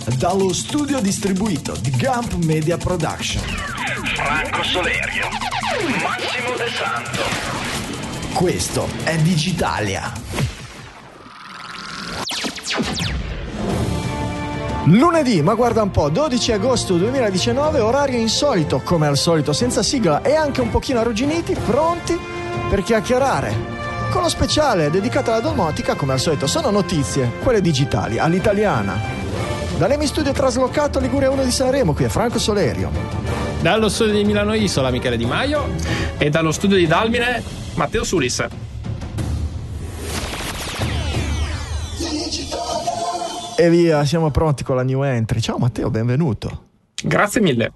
dallo studio distribuito di Gump Media Production. Franco Solerio, Massimo De Santo. Questo è Digitalia. Lunedì, ma guarda un po', 12 agosto 2019, orario insolito, come al solito, senza sigla e anche un pochino arrugginiti, pronti per chiacchierare con lo speciale dedicato alla domotica. Come al solito sono notizie, quelle digitali, all'italiana. Dall'Emi Studio traslocato a Liguria 1 di Sanremo, qui è Franco Solerio. Dallo studio di Milano Isola, Michele Di Maio. E dallo studio di Dalmine, Matteo Sulis. E via, siamo pronti con la new entry. Ciao Matteo, benvenuto. Grazie mille.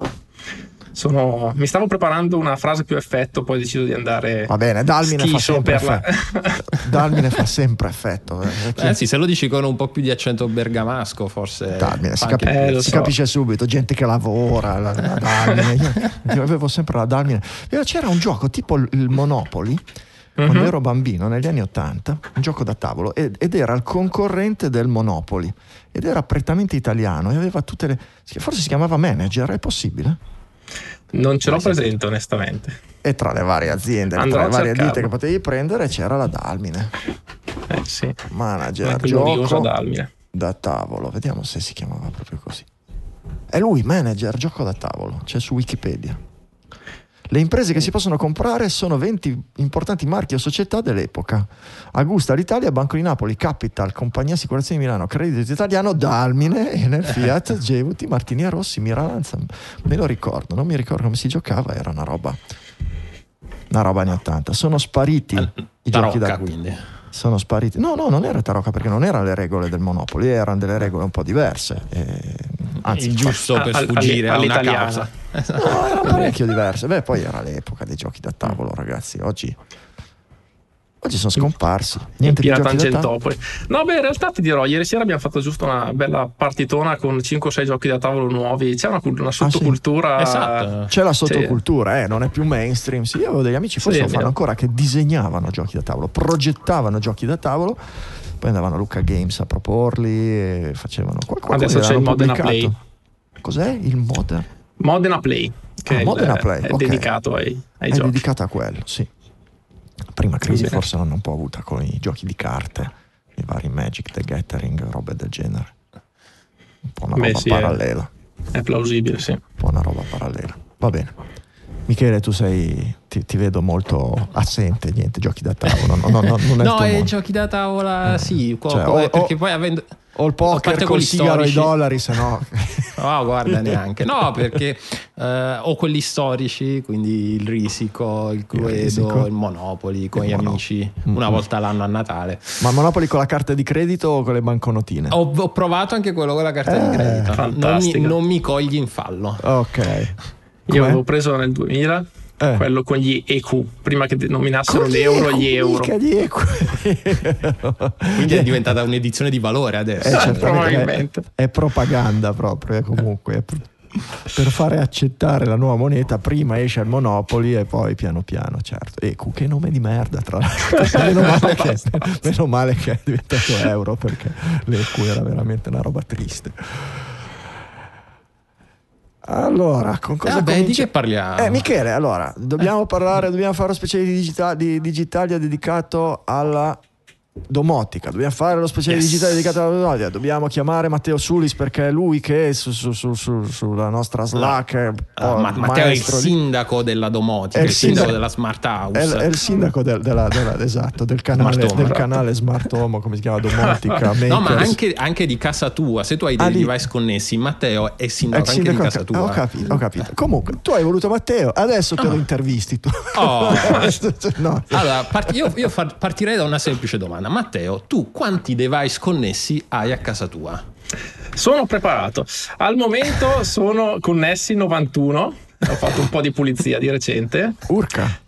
Mi stavo preparando una frase più effetto, poi ho deciso di andare. Va bene, Dalmine fa sempre effetto. Dalmine fa sempre effetto. Sì, se lo dici con un po' più di accento bergamasco, forse. Dalmine, si capisce subito, gente che lavora, la Dalmine. Io avevo sempre la Dalmine. C'era un gioco tipo il Monopoly. Quando ero bambino, negli anni '80, un gioco da tavolo, ed era il concorrente del Monopoly, ed era prettamente italiano, e aveva tutte le. Forse si chiamava Manager, è possibile? Non ce l'ho presente, onestamente. E tra le varie aziende, tra le varie ditte che potevi prendere, c'era la Dalmine. Sì. Manager, gioco Dalmine da tavolo, vediamo se si chiamava proprio così. È lui, Manager, gioco da tavolo, c'è su Wikipedia. Le imprese che si possono comprare sono 20 importanti marchi o società dell'epoca: Augusta, l'Italia, Banco di Napoli, Capital, Compagnia Assicurazioni di Milano, Credito Italiano, Dalmine, Enel, Fiat, Gevuti, Martini e Rossi, Miralanza. Me lo ricordo, non mi ricordo come si giocava, era una roba anni 80. Sono spariti i giochi da quindi. Sono spariti. No, non era tarocca, perché non erano le regole del Monopoly, erano delle regole un po' diverse. Anzi, il giusto per sfuggire a una causa. No, era parecchio diverso. Beh, poi era l'epoca dei giochi da tavolo, ragazzi. Oggi sono scomparsi. Niente di giochi da tavolo. No, beh, in realtà ti dirò, ieri sera abbiamo fatto giusto una bella partitona con 5 o 6 giochi da tavolo nuovi. C'è una sottocultura. Sì. Esatto. C'è la sottocultura, non è più mainstream. Sì, io avevo degli amici, forse lo fanno ancora, che disegnavano giochi da tavolo, progettavano giochi da tavolo, poi andavano a Lucca Games a proporli e facevano qualcosa. Adesso c'è il Modena Play. Cos'è il Modena Play? Che è dedicato ai giochi. È dedicato a quello, sì. Prima crisi forse l'hanno un po' avuta con i giochi di carte, i vari Magic, The Gathering, robe del genere. Un po' una roba parallela. È plausibile, sì. Un po' una roba parallela. Va bene. Michele, tu ti vedo molto assente, niente giochi da tavolo. No, giochi da tavola sì, perché poi avendo. O il poker col sigaro ai dollari, se no. No, guarda, neanche. No, perché ho quelli storici, quindi il Risico, il Cluedo, il Monopoly con gli amici una volta l'anno a Natale. Ma Monopoly con la carta di credito o con le banconotine? Ho provato anche quello con la carta di credito. Non mi cogli in fallo. Ok. Io avevo preso nel 2000 quello con gli EQ, prima che nominassero l'euro, gli euro. Gli EQ. Quindi è diventata un'edizione di valore adesso. Probabilmente. È propaganda proprio, comunque. Per fare accettare la nuova moneta, prima esce il Monopoly e poi piano piano, certo. EQ, che nome di merda, tra l'altro. Meno male che è diventato euro, perché l'EQ era veramente una roba triste. Allora, con cosa di che parliamo? Michele, allora, dobbiamo fare lo speciale di Digitalia dedicato alla domotica. Dobbiamo fare lo speciale digitale dedicato alla domotica. Dobbiamo chiamare Matteo Sulis, perché è lui che sulla nostra Slack Matteo è il sindaco della domotica, il sindaco della Smart House. È il sindaco esatto, del canale Smart Home, come si chiama, domotica. No, ma anche di casa tua. Se tu hai dei device connessi, Matteo è sindaco anche di casa tua. Ho capito. Comunque, tu hai voluto Matteo, adesso te lo intervisti tu. No. Allora, io partirei da una semplice domanda. Matteo, tu quanti device connessi hai a casa tua? Sono preparato. Al momento sono connessi 91. Ho fatto un po' di pulizia di recente. Urca.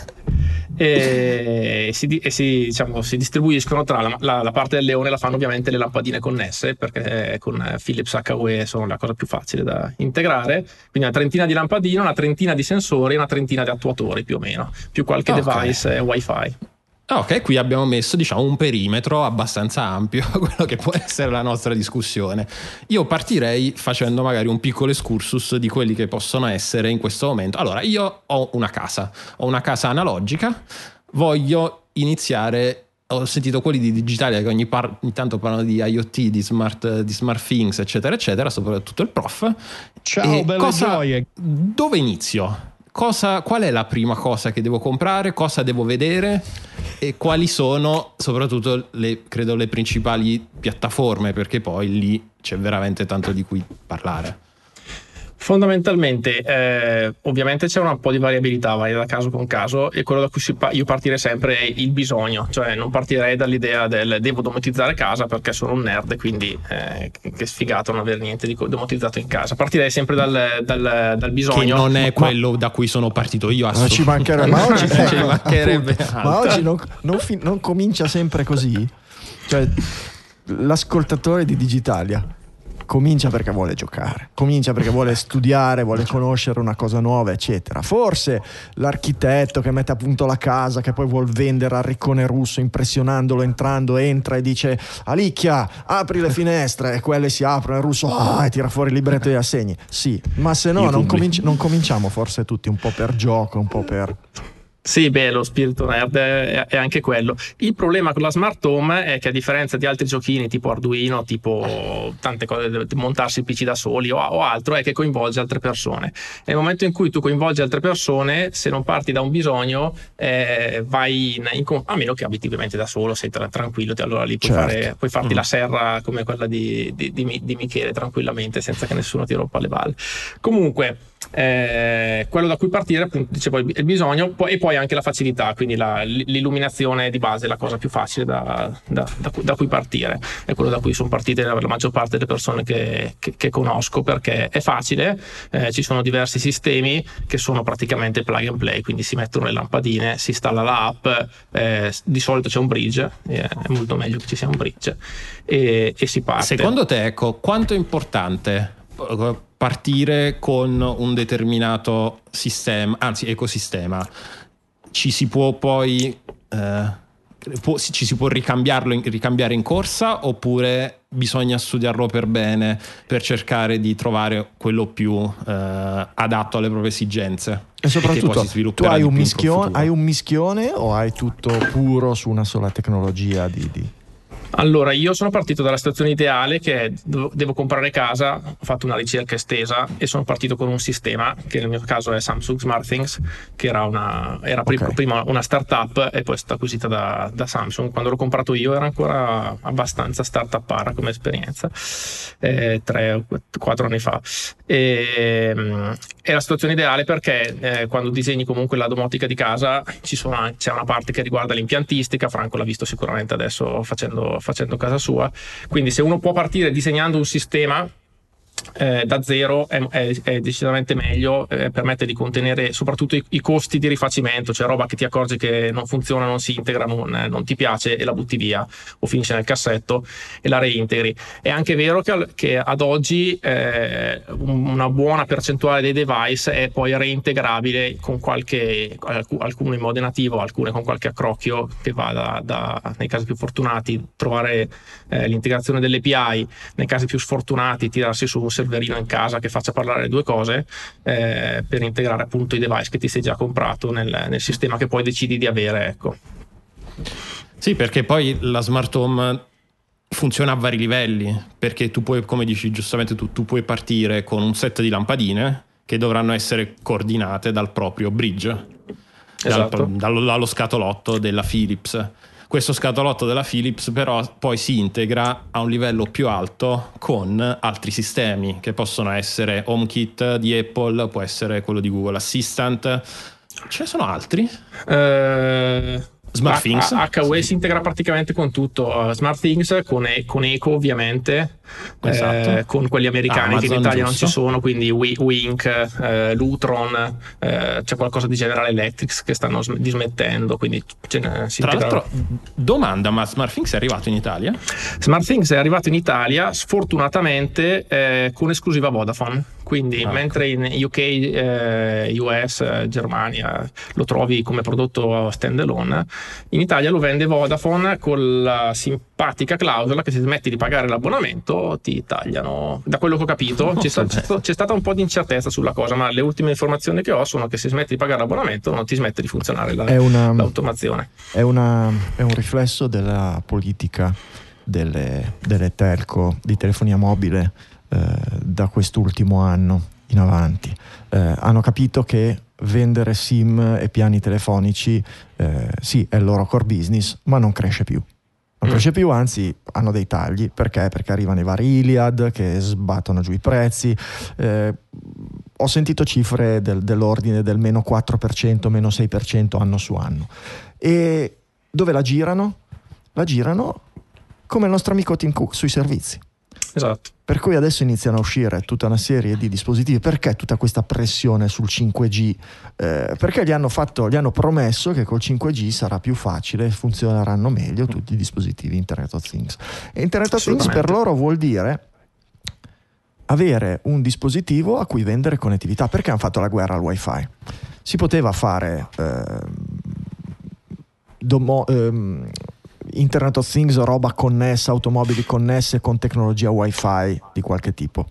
E si distribuiscono tra la parte del leone. La fanno ovviamente le lampadine connesse, perché con Philips HUE sono la cosa più facile da integrare. Quindi una trentina di lampadine, una trentina di sensori e una trentina di attuatori, più o meno, più qualche device wifi. Ok, qui abbiamo messo un perimetro abbastanza ampio a quello che può essere la nostra discussione. Io partirei facendo magari un piccolo excursus di quelli che possono essere in questo momento. Allora, io ho una casa analogica, voglio iniziare. Ho sentito quelli di Digitalia che ogni tanto parlano di IoT, di smart things, eccetera, eccetera, soprattutto il prof. Ciao, belle gioie. Dove inizio? Qual è la prima cosa che devo comprare? Cosa devo vedere? E quali sono soprattutto credo le principali piattaforme? Perché poi lì c'è veramente tanto di cui parlare. Fondamentalmente, ovviamente c'è un po' di variabilità, varia da caso con caso, e quello da cui io partirei sempre è il bisogno, cioè non partirei dall'idea del devo domotizzare casa perché sono un nerd e quindi che sfigato non avere niente di domatizzato in casa. Partirei sempre dal bisogno. Che non è quello da cui sono partito io, ci mancherebbe, ma oggi, ci mancherebbe ma oggi non comincia sempre così, cioè l'ascoltatore di Digitalia comincia perché vuole giocare, comincia perché vuole studiare, vuole conoscere una cosa nuova, eccetera. Forse l'architetto che mette a punto la casa, che poi vuol vendere al riccone russo, impressionandolo, entra e dice: Alicchia, apri le finestre, e quelle si aprono, il russo e tira fuori il libretto di assegni. Sì, ma se no non cominciamo forse tutti un po' per gioco, un po' per... Sì, lo spirito nerd è anche quello. Il problema con la smart home è che, a differenza di altri giochini tipo Arduino, tipo tante cose, montarsi il PC da soli o altro, è che coinvolge altre persone. Nel momento in cui tu coinvolgi altre persone, se non parti da un bisogno, vai a meno che abiti ovviamente da solo, sei tranquillo, allora lì puoi farti la serra come quella di Michele tranquillamente, senza che nessuno ti rompa le balle. Comunque, quello da cui partire, appunto, dicevo, il bisogno, e poi anche la facilità, quindi l'illuminazione di base è la cosa più facile da cui partire. È quello da cui sono partite la maggior parte delle persone che conosco, perché è facile, ci sono diversi sistemi che sono praticamente plug and play, quindi si mettono le lampadine, si installa l'app, di solito c'è un bridge, è molto meglio che ci sia un bridge, e si parte. Secondo te, quanto è importante partire con un determinato sistema, anzi ecosistema? Ci si può poi ci si può ricambiare in corsa, oppure bisogna studiarlo per bene per cercare di trovare quello più adatto alle proprie esigenze? E soprattutto tu hai un mischione o hai tutto puro su una sola tecnologia di... Allora, io sono partito dalla situazione ideale, che è: devo comprare casa, ho fatto una ricerca estesa e sono partito con un sistema che nel mio caso è Samsung SmartThings, che era prima una startup e poi è stata acquisita da Samsung. Quando l'ho comprato io era ancora abbastanza startup-ara come esperienza, 3 o 4 anni fa. È la situazione ideale perché quando disegni comunque la domotica di casa c'è una parte che riguarda l'impiantistica. Franco l'ha visto sicuramente adesso facendo casa sua, quindi se uno può partire disegnando un sistema da zero è decisamente meglio, permette di contenere soprattutto i costi di rifacimento, cioè roba che ti accorgi che non funziona, non si integra, non ti piace e la butti via o finisce nel cassetto e la reintegri. È anche vero che ad oggi una buona percentuale dei device è poi reintegrabile con alcune in modo nativo, alcune con qualche accrocchio, che va nei casi più fortunati trovare l'integrazione delle API, nei casi più sfortunati tirarsi su un serverino in casa che faccia parlare le due cose, per integrare appunto i device che ti sei già comprato nel sistema che poi decidi di avere, ecco. Sì, perché poi la smart home funziona a vari livelli, perché tu puoi, come dici giustamente tu puoi partire con un set di lampadine che dovranno essere coordinate dal proprio bridge, esatto, dallo scatolotto della Philips. Questo scatolotto della Philips però poi si integra a un livello più alto con altri sistemi che possono essere HomeKit di Apple, può essere quello di Google Assistant. Ce ne sono altri? SmartThings HUE si integra praticamente con tutto. SmartThings con Eco ovviamente, esatto, con quelli americani Amazon, che in Italia giusto, non ci sono, quindi Wink, Lutron, c'è qualcosa di General Electric che stanno dismettendo, quindi si tra integra. l'altro, domanda, ma SmartThings è arrivato in Italia? SmartThings è arrivato in Italia sfortunatamente con esclusiva Vodafone, Quindi mentre in UK, US, Germania lo trovi come prodotto stand-alone, in Italia lo vende Vodafone con la simpatica clausola che se smetti di pagare l'abbonamento ti tagliano. Da quello che ho capito c'è stata un po' di incertezza sulla cosa, ma le ultime informazioni che ho sono che se smetti di pagare l'abbonamento non ti smette di funzionare l'automazione. È un riflesso della politica delle telco di telefonia mobile da quest'ultimo anno in avanti. Hanno capito che vendere SIM e piani telefonici sì, è il loro core business, ma non cresce più. Non cresce più, anzi hanno dei tagli. Perché? Perché arrivano i vari Iliad che sbattono giù i prezzi. Ho sentito cifre dell'ordine del meno 4%, meno 6% anno su anno. E dove la girano? La girano come il nostro amico Tim Cook sui servizi. Esatto. Per cui adesso iniziano a uscire tutta una serie di dispositivi. Perché tutta questa pressione sul 5G? Perché gli hanno promesso che col 5G sarà più facile, funzioneranno meglio tutti i dispositivi Internet of Things. E Internet of Things per loro vuol dire avere un dispositivo a cui vendere connettività. Perché hanno fatto la guerra al wifi? Si poteva fare Internet of Things, roba connessa, automobili connesse con tecnologia wifi di qualche tipo.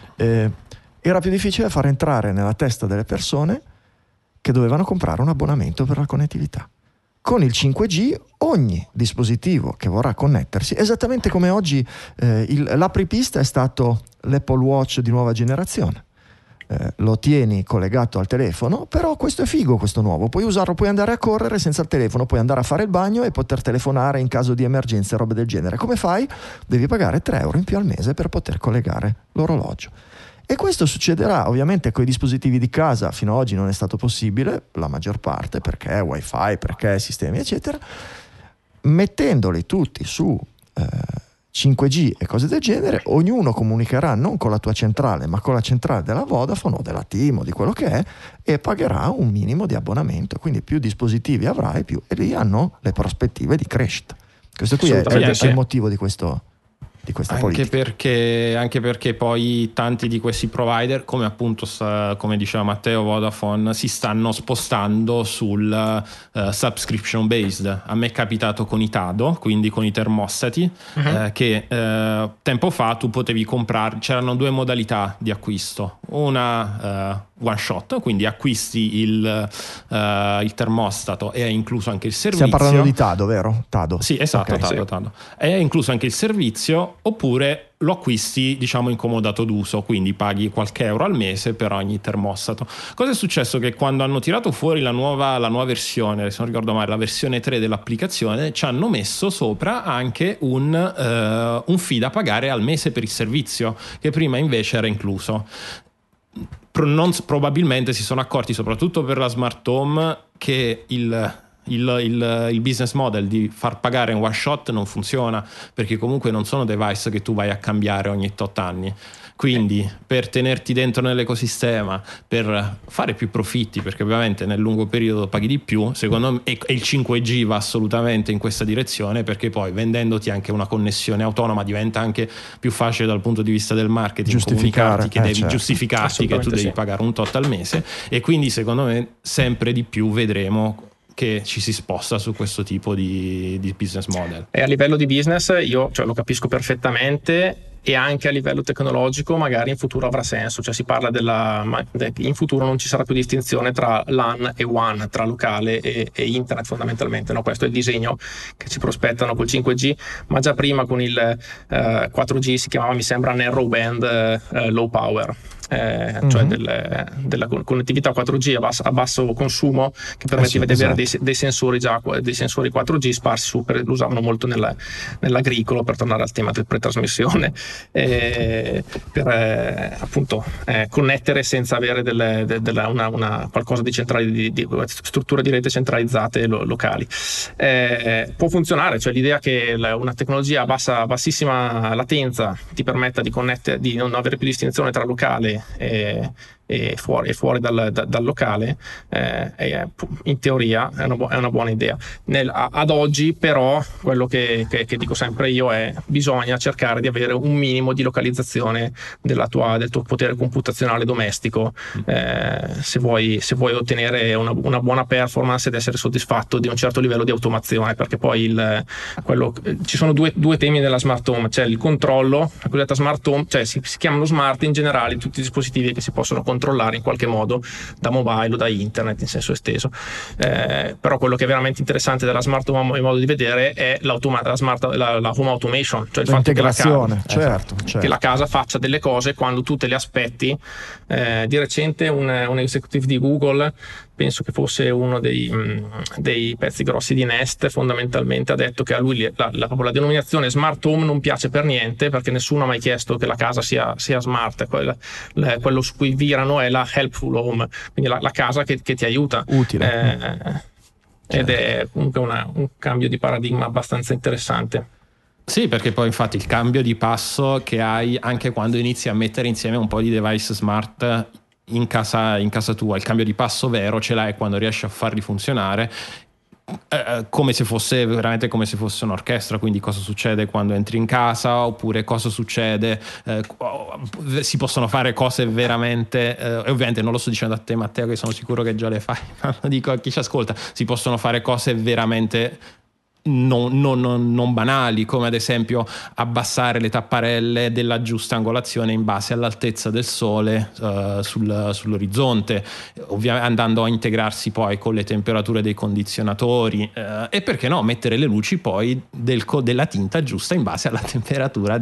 Era più difficile far entrare nella testa delle persone che dovevano comprare un abbonamento per la connettività. Con il 5G ogni dispositivo che vorrà connettersi, esattamente come oggi l'apripista è stato l'Apple Watch di nuova generazione. Lo tieni collegato al telefono, però questo è figo, questo nuovo, puoi usarlo, puoi andare a correre senza il telefono, puoi andare a fare il bagno e poter telefonare in caso di emergenze e robe del genere. Come fai? Devi pagare 3 euro in più al mese per poter collegare l'orologio. E questo succederà ovviamente con i dispositivi di casa. Fino ad oggi non è stato possibile, la maggior parte, perché wifi, perché sistemi eccetera, mettendoli tutti su 5G e cose del genere, ognuno comunicherà non con la tua centrale ma con la centrale della Vodafone o della TIM o di quello che è, e pagherà un minimo di abbonamento, quindi più dispositivi avrai più, e lì hanno le prospettive di crescita. Questo qui è il motivo di questa politica. Anche perché poi tanti di questi provider, come appunto come diceva Matteo, Vodafone, si stanno spostando sul subscription based. A me è capitato con i Tado, quindi con i termostati, che tempo fa tu potevi comprare, c'erano 2 modalità di acquisto, una one shot, quindi acquisti il termostato e è incluso anche il servizio. Stiamo parlando di Tado, vero? Tado. Sì, esatto, okay, Tado. È incluso anche il servizio, oppure lo acquisti diciamo in comodato d'uso, quindi paghi qualche euro al mese per ogni termostato. Cosa è successo? Che quando hanno tirato fuori la nuova versione, se non ricordo male, la versione 3 dell'applicazione, ci hanno messo sopra anche un fee da pagare al mese per il servizio, che prima invece era incluso. Probabilmente si sono accorti, soprattutto per la smart home, che il business model di far pagare in one shot non funziona, perché comunque non sono device che tu vai a cambiare ogni tot anni. Quindi per tenerti dentro nell'ecosistema, per fare più profitti, perché ovviamente nel lungo periodo paghi di più, secondo me, e il 5G va assolutamente in questa direzione, perché poi vendendoti anche una connessione autonoma diventa anche più facile dal punto di vista del marketing, comunicarti che devi giustificarti che tu devi pagare un tot al mese, e quindi secondo me sempre di più vedremo che ci si sposta su questo tipo di business model. E a livello di business io lo capisco perfettamente, e anche a livello tecnologico magari in futuro avrà senso, cioè si parla in futuro non ci sarà più distinzione tra LAN e WAN, tra locale e internet fondamentalmente, no? Questo è il disegno che ci prospettano col 5G, ma già prima con il 4G si chiamava, mi sembra, narrow band low power. Cioè della connettività 4G a basso consumo, che permetteva di avere dei sensori 4G sparsi lo usavano molto nell'agricolo, per tornare al tema del pretrasmissione, per appunto connettere senza avere qualcosa di centrale, di strutture di rete centralizzate locali. Può funzionare, cioè l'idea che una tecnologia a bassissima latenza ti permetta di non avere più distinzione tra locale e fuori dal locale, in teoria è una buona idea. Ad oggi però quello che dico sempre io è: bisogna cercare di avere un minimo di localizzazione del tuo potere computazionale domestico, se vuoi ottenere una buona performance ed essere soddisfatto di un certo livello di automazione, perché poi ci sono due temi nella smart home. C'è il controllo, la cosiddetta smart home, cioè si chiamano smart in generale tutti i dispositivi che si possono controllare in qualche modo da mobile o da internet in senso esteso, però quello che è veramente interessante della smart home, in modo di vedere, è la home automation, cioè il fatto che la casa faccia delle cose quando tu te le aspetti. Di recente un executive di Google, penso che fosse uno dei pezzi grossi di Nest, fondamentalmente ha detto che a lui la denominazione smart home non piace per niente, perché nessuno ha mai chiesto che la casa sia smart. Quello su cui virano è la helpful home, quindi la casa che ti aiuta, utile. Ed è comunque un cambio di paradigma abbastanza interessante. Sì, perché poi infatti il cambio di passo che hai anche quando inizi a mettere insieme un po' di device smart in casa tua, il cambio di passo vero ce l'hai quando riesci a farli funzionare, come se fosse veramente come se fosse un'orchestra. Quindi cosa succede quando entri in casa, oppure cosa succede, si possono fare cose veramente, e ovviamente non lo sto dicendo a te, Matteo, che sono sicuro che già le fai, ma lo dico a chi ci ascolta, si possono fare cose veramente non banali, come ad esempio abbassare le tapparelle della giusta angolazione in base all'altezza del sole sull'orizzonte, ovviamente andando a integrarsi poi con le temperature dei condizionatori, e perché no mettere le luci poi della tinta giusta in base alla temperatura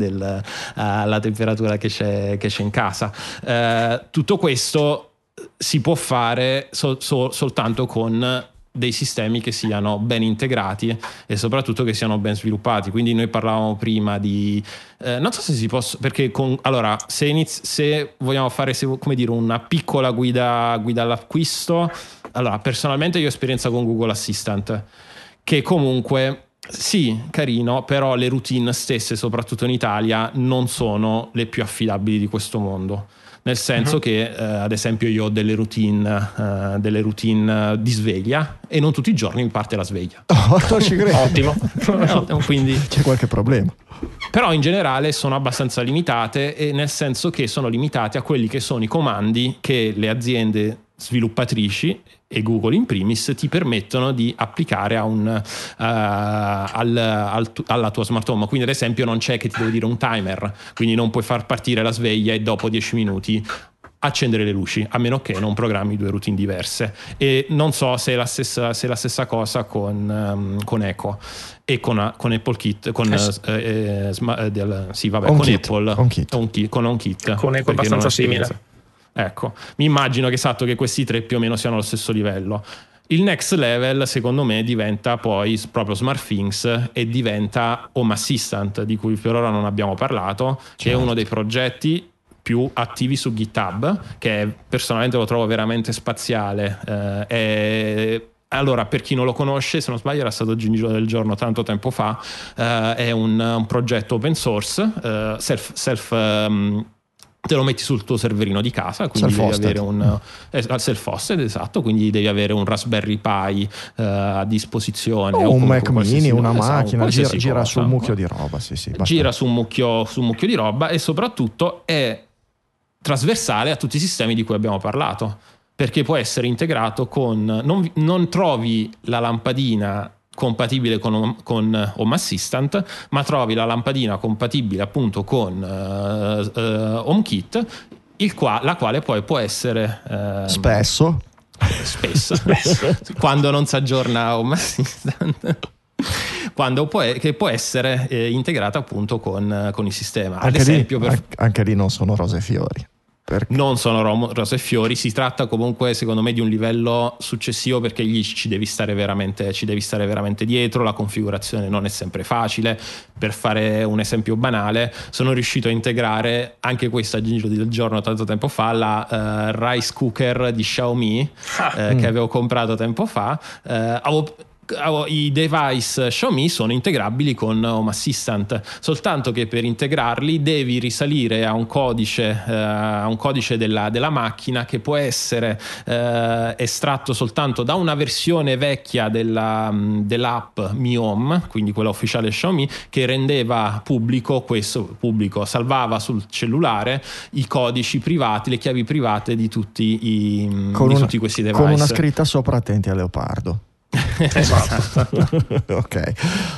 che c'è in casa. Tutto questo si può fare soltanto con dei sistemi che siano ben integrati e soprattutto che siano ben sviluppati. Quindi noi parlavamo prima di non so se si possa, perché allora se vogliamo fare come dire una piccola guida all'acquisto, allora personalmente io ho esperienza con Google Assistant, che comunque sì, carino, però le routine stesse, soprattutto in Italia, non sono le più affidabili di questo mondo. Nel senso che ad esempio io ho delle routine di sveglia e non tutti i giorni mi parte la sveglia. Ottimo. Quindi c'è qualche problema. Però in generale sono abbastanza limitate, e nel senso che sono limitate a quelli che sono i comandi che le aziende sviluppatrici e Google in primis ti permettono di applicare alla tua smart home. Quindi ad esempio non c'è che ti deve dire un timer, quindi non puoi far partire la sveglia e dopo 10 minuti accendere le luci, a meno che non programmi due routine diverse. E non so se è la stessa cosa con Echo e con HomeKit, con HomeKit. Con Echo è abbastanza simile. Ecco, mi immagino che questi tre più o meno siano allo stesso livello. Il next level secondo me diventa poi proprio SmartThings e diventa Home Assistant, di cui per ora non abbiamo parlato, che è uno dei progetti più attivi su GitHub, che personalmente lo trovo veramente spaziale. Allora, per chi non lo conosce, se non sbaglio era stato Giro del Giorno tanto tempo fa, è un progetto open source, te lo metti sul tuo serverino di casa, quindi devi avere un self-hosted, esatto, quindi devi avere un Raspberry Pi a disposizione, o un Mac mini, una macchina, gira su un mucchio di roba, gira su un mucchio di roba, e soprattutto è trasversale a tutti i sistemi di cui abbiamo parlato, perché può essere integrato con non trovi la lampadina compatibile con Home Assistant, ma trovi la lampadina compatibile appunto con HomeKit, la quale poi può essere spesso quando non si aggiorna Home Assistant, che può essere integrata appunto con il sistema. Ad esempio, anche lì non sono rose e fiori. Non sono rose e fiori, si tratta comunque secondo me di un livello successivo, perché lì ci devi stare veramente dietro, la configurazione non è sempre facile. Per fare un esempio banale, sono riuscito a integrare anche questa Giro del Giorno tanto tempo fa, la rice cooker di Xiaomi che avevo comprato tempo fa. i device Xiaomi sono integrabili con Home Assistant, soltanto che per integrarli devi risalire a un codice della macchina, che può essere estratto soltanto da una versione vecchia dell'app Mi Home, quindi quella ufficiale Xiaomi, che rendeva pubblico, salvava sul cellulare i codici privati, le chiavi private di tutti questi device. Con una scritta sopra: attenti a leopardo. Esatto. Ok.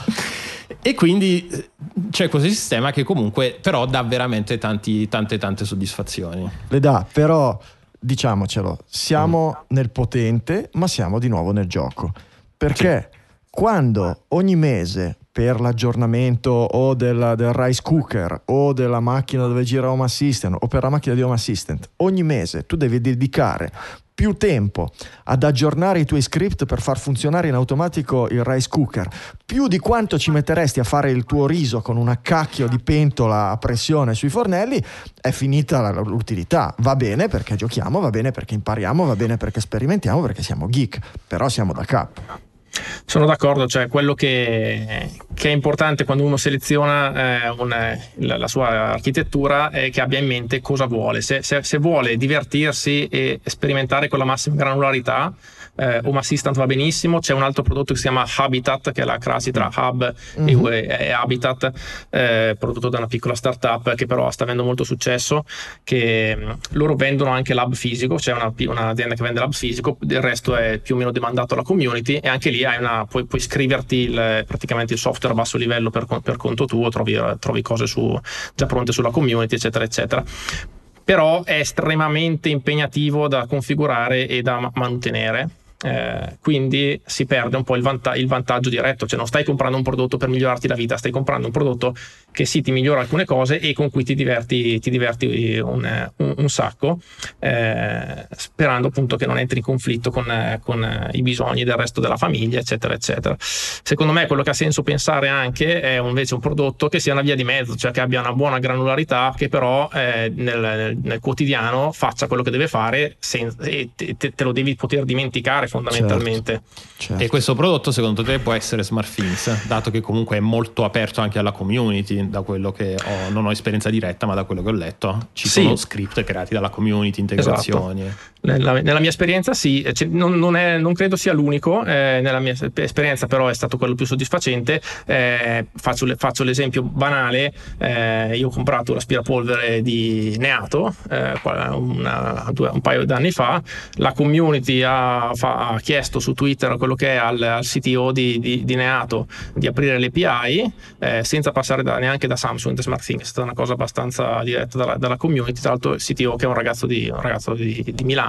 E quindi c'è questo sistema che comunque però dà veramente tante soddisfazioni. Le dà, però diciamocelo, siamo nel potente, ma siamo di nuovo nel gioco. Perché quando ogni mese, per l'aggiornamento o del rice cooker o della macchina dove gira Home Assistant o per la macchina di Home Assistant, ogni mese tu devi dedicare più tempo ad aggiornare i tuoi script per far funzionare in automatico il rice cooker, più di quanto ci metteresti a fare il tuo riso con una cacchio di pentola a pressione sui fornelli, è finita l'utilità. Va bene perché giochiamo, va bene perché impariamo, va bene perché sperimentiamo, perché siamo geek, però siamo da capo. Sono d'accordo, cioè quello che è importante quando uno seleziona la sua architettura è che abbia in mente cosa vuole. Se vuole divertirsi e sperimentare con la massima granularità, Home Assistant va benissimo. C'è un altro prodotto che si chiama Habitat, che è la crasi tra Hub e Habitat, prodotto da una piccola startup che però sta avendo molto successo, che loro vendono anche l'hub fisico. C'è un'azienda che vende l'hub fisico, il resto è più o meno demandato alla community, e anche lì puoi scriverti praticamente il software a basso livello per conto tuo, trovi cose già pronte sulla community, eccetera eccetera. Però è estremamente impegnativo da configurare e da mantenere. Quindi si perde un po' il vantaggio diretto, cioè non stai comprando un prodotto per migliorarti la vita, stai comprando un prodotto che sì ti migliora alcune cose e con cui ti diverti un sacco, sperando appunto che non entri in conflitto con i bisogni del resto della famiglia, eccetera eccetera. Secondo me quello che ha senso pensare anche è invece un prodotto che sia una via di mezzo, cioè che abbia una buona granularità, che però nel quotidiano faccia quello che deve fare e te lo devi poter dimenticare fondamentalmente. Certo. E questo prodotto secondo te può essere SmartThings, dato che comunque è molto aperto anche alla community, da quello che non ho esperienza diretta, ma da quello che ho letto sono script creati dalla community, integrazioni. Esatto. Nella mia esperienza sì, non credo sia l'unico, nella mia esperienza però è stato quello più soddisfacente. Faccio l'esempio banale, io ho comprato l'aspirapolvere di Neato un paio d'anni fa, la community ha chiesto su Twitter quello che è al CTO di Neato di aprire le API senza passare neanche da Samsung e SmartThings. È stata una cosa abbastanza diretta dalla community. Tra l'altro il CTO, che è un ragazzo di Milano,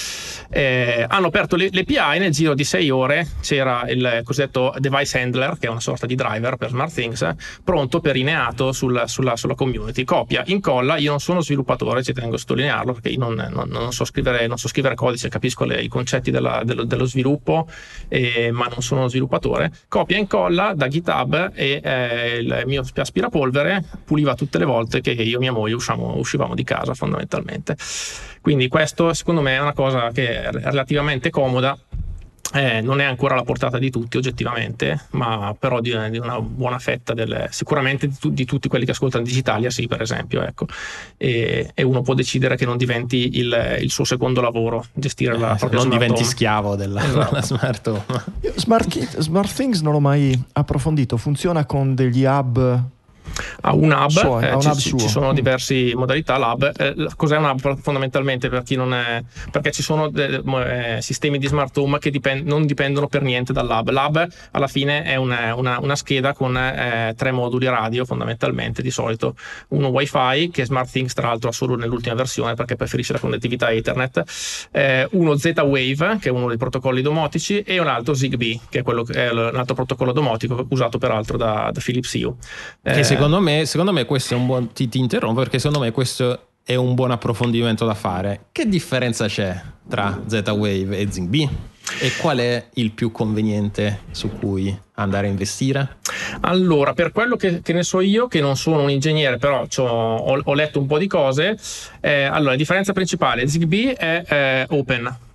hanno aperto le API, nel giro di 6 ore c'era il cosiddetto device handler, che è una sorta di driver per SmartThings, pronto per Neato sulla community. Copia, incolla. Io non sono sviluppatore, ci tengo a sottolinearlo, perché io non so scrivere codice, capisco i concetti dello sviluppo, ma non sono sviluppatore. Copia e incolla da GitHub, e il mio aspirapolvere puliva tutte le volte che io e mia moglie uscivamo di casa, fondamentalmente. Quindi questo secondo me è una cosa che è relativamente comoda. Non è ancora alla portata di tutti oggettivamente, ma però di una buona fetta sicuramente di tutti quelli che ascoltano Digitalia, sì, per esempio, ecco. E uno può decidere che non diventi il suo secondo lavoro, gestire la propria non diventi home. Schiavo della smart home. SmartThings non l'ho mai approfondito. Funziona con degli hub? Ha un hub, ci sono diverse modalità. L'hub, cos'è un hub fondamentalmente, per chi non è, perché ci sono sistemi di smart home che non dipendono per niente dall'hub. L'hub alla fine è una scheda con 3 moduli radio, fondamentalmente, di solito uno wifi, che SmartThings tra l'altro ha solo nell'ultima versione perché preferisce la connettività Ethernet, uno Z-Wave, che è uno dei protocolli domotici, e un altro Zigbee, che è un altro protocollo domotico usato peraltro da Philips Hue. Che secondo me questo è un buon, ti interrompo, perché secondo me questo è un buon approfondimento da fare. Che differenza c'è tra Z-Wave e Zigbee? E qual è il più conveniente su cui andare a investire? Allora, per quello che ne so io, che non sono un ingegnere, però ho letto un po' di cose. Allora, la differenza principale: Zigbee è open,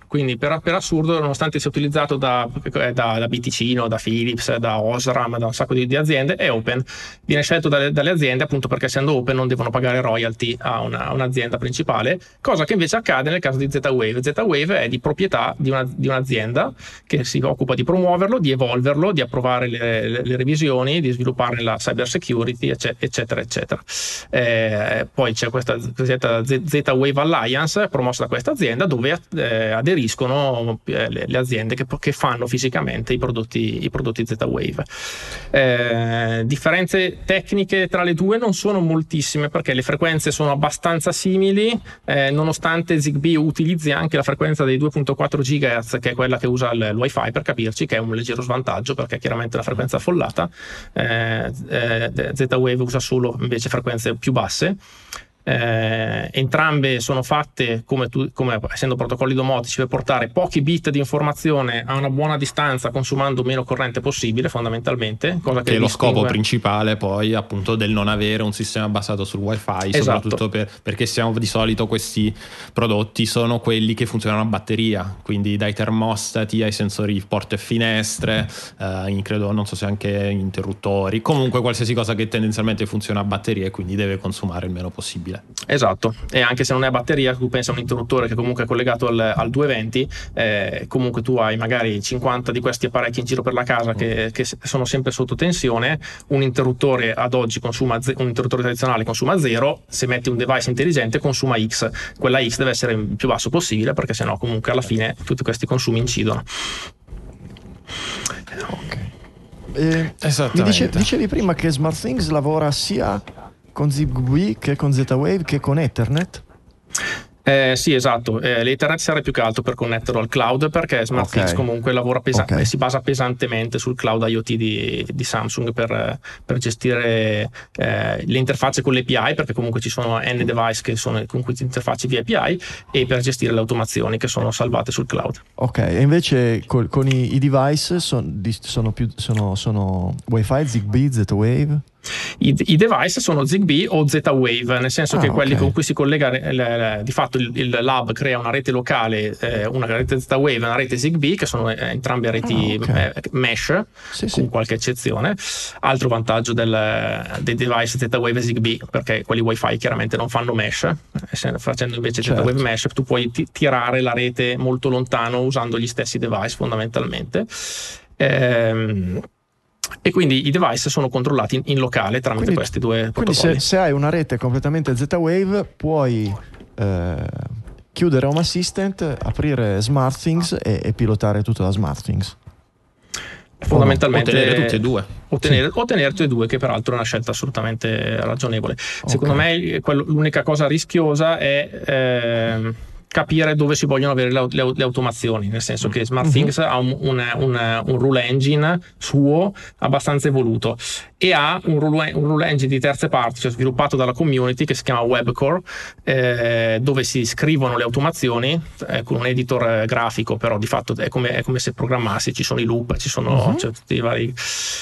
quindi per assurdo, nonostante sia utilizzato da BTC, da Philips, da Osram, da un sacco di aziende, è open. Viene scelto dalle aziende appunto perché essendo open non devono pagare royalty a un'azienda principale, cosa che invece accade nel caso di Z-Wave. Z-Wave è di proprietà di un'azienda che si occupa di promuoverlo, di evolverlo, di approvare le revisioni, di sviluppare la cyber security, eccetera, eccetera. Poi c'è questa cosiddetta Z-Wave Alliance promossa da questa azienda dove aderiscono le aziende che fanno fisicamente i prodotti Z-Wave. Differenze tecniche tra le due non sono moltissime perché le frequenze sono abbastanza simili, nonostante Zigbee utilizzi anche la frequenza dei 2.4 GHz, che è quella che usa il Wi-Fi, per capirci, che è un leggero svantaggio perché è chiaramente una frequenza affollata. Z-Wave usa solo invece frequenze più basse. Entrambe sono fatte come essendo protocolli domotici per portare pochi bit di informazione a una buona distanza consumando meno corrente possibile, fondamentalmente, cosa che è lo scopo principale poi appunto del non avere un sistema basato sul wifi. Esatto. Soprattutto perché di solito questi prodotti sono quelli che funzionano a batteria, quindi dai termostati ai sensori porte e finestre, credo, non so se anche interruttori, comunque qualsiasi cosa che tendenzialmente funziona a batteria e quindi deve consumare il meno possibile. Esatto, e anche se non è a batteria, tu pensa a un interruttore che comunque è collegato al 220, comunque tu hai magari 50 di questi apparecchi in giro per la casa che sono sempre sotto tensione. Un interruttore ad oggi un interruttore tradizionale consuma 0, se metti un device intelligente consuma X, quella X deve essere il più basso possibile perché sennò comunque alla fine tutti questi consumi incidono. Mi dicevi prima che SmartThings lavora sia con Zigbee che con Z-Wave che con Ethernet? Sì, esatto. L'Ethernet serve più che altro per connetterlo al cloud, perché SmartThings comunque lavora si basa pesantemente sul cloud IoT di Samsung per gestire le interfacce con le API, perché comunque ci sono N device con cui ti interfacci via API, e per gestire le automazioni che sono salvate sul cloud. Ok, e invece con i device sono Wi-Fi, Zigbee, Z-Wave? I device sono Zigbee o Z-Wave, nel senso che quelli con cui si collega di fatto il lab crea una rete locale, una rete Z-Wave e una rete Zigbee, che sono entrambe reti mesh, con qualche eccezione. Altro vantaggio dei device Z-Wave e Zigbee, perché quelli Wi-Fi chiaramente non fanno mesh, facendo invece Z-Wave mesh tu puoi tirare la rete molto lontano usando gli stessi device fondamentalmente. E quindi i device sono controllati in locale tramite questi due protocolli. Quindi se hai una rete completamente Z-Wave puoi chiudere Home Assistant, aprire SmartThings e pilotare tutto da SmartThings. Fondamentalmente ottenere tutti e due. Ottenere tutti e due, che peraltro è una scelta assolutamente ragionevole. Secondo me l'unica cosa rischiosa è capire dove si vogliono avere le automazioni, nel senso che SmartThings ha un rule engine suo abbastanza evoluto e ha un rule engine di terze parti, cioè sviluppato dalla community, che si chiama WebCore, dove si scrivono le automazioni con un editor grafico, però di fatto è come se programmassi, ci sono i loop, ci sono tutti i vari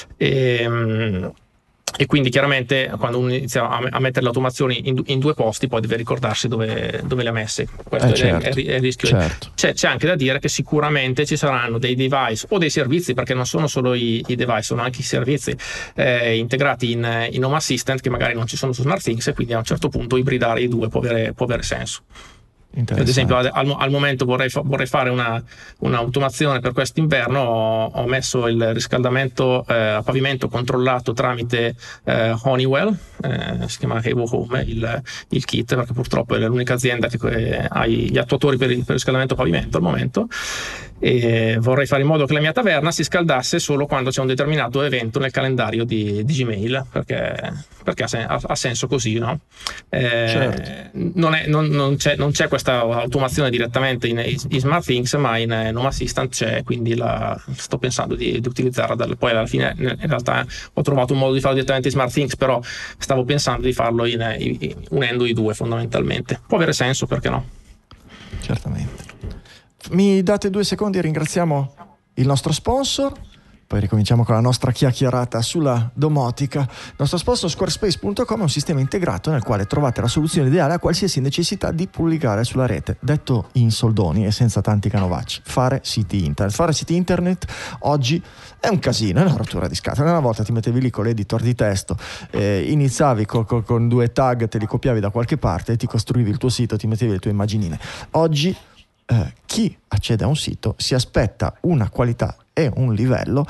e quindi chiaramente quando uno inizia a mettere le automazioni in due posti poi deve ricordarsi dove le ha messe. Questo è il rischio. Certo. C'è anche da dire che sicuramente ci saranno dei device o dei servizi, perché non sono solo i device, sono anche i servizi integrati in Home Assistant che magari non ci sono su SmartThings, e quindi a un certo punto ibridare i due può avere senso. Ad esempio al momento vorrei fare un'automazione per quest'inverno. Ho messo il riscaldamento a pavimento controllato tramite Honeywell, si chiama Evo Home il kit, perché purtroppo è l'unica azienda che ha gli attuatori per il riscaldamento a pavimento al momento, e vorrei fare in modo che la mia taverna si scaldasse solo quando c'è un determinato evento nel calendario di Gmail, perché ha senso così, no? Non c'è questa automazione direttamente in SmartThings, ma in Home Assistant c'è, quindi sto pensando di utilizzarla. Poi alla fine in realtà ho trovato un modo di farlo direttamente in SmartThings, però stavo pensando di farlo unendo i due fondamentalmente. Può avere senso, perché no? Certamente. Mi date 2 secondi e ringraziamo il nostro sponsor. Poi ricominciamo con la nostra chiacchierata sulla domotica. Il nostro sponsor Squarespace.com è un sistema integrato nel quale trovate la soluzione ideale a qualsiasi necessità di pubblicare sulla rete. Detto in soldoni e senza tanti canovacci, fare siti internet. Fare siti internet oggi è un casino, è una rottura di scatole. Una volta ti mettevi lì con l'editor di testo, iniziavi con 2 tag, te li copiavi da qualche parte e ti costruivi il tuo sito, ti mettevi le tue immaginine. Oggi chi accede a un sito si aspetta una qualità e un livello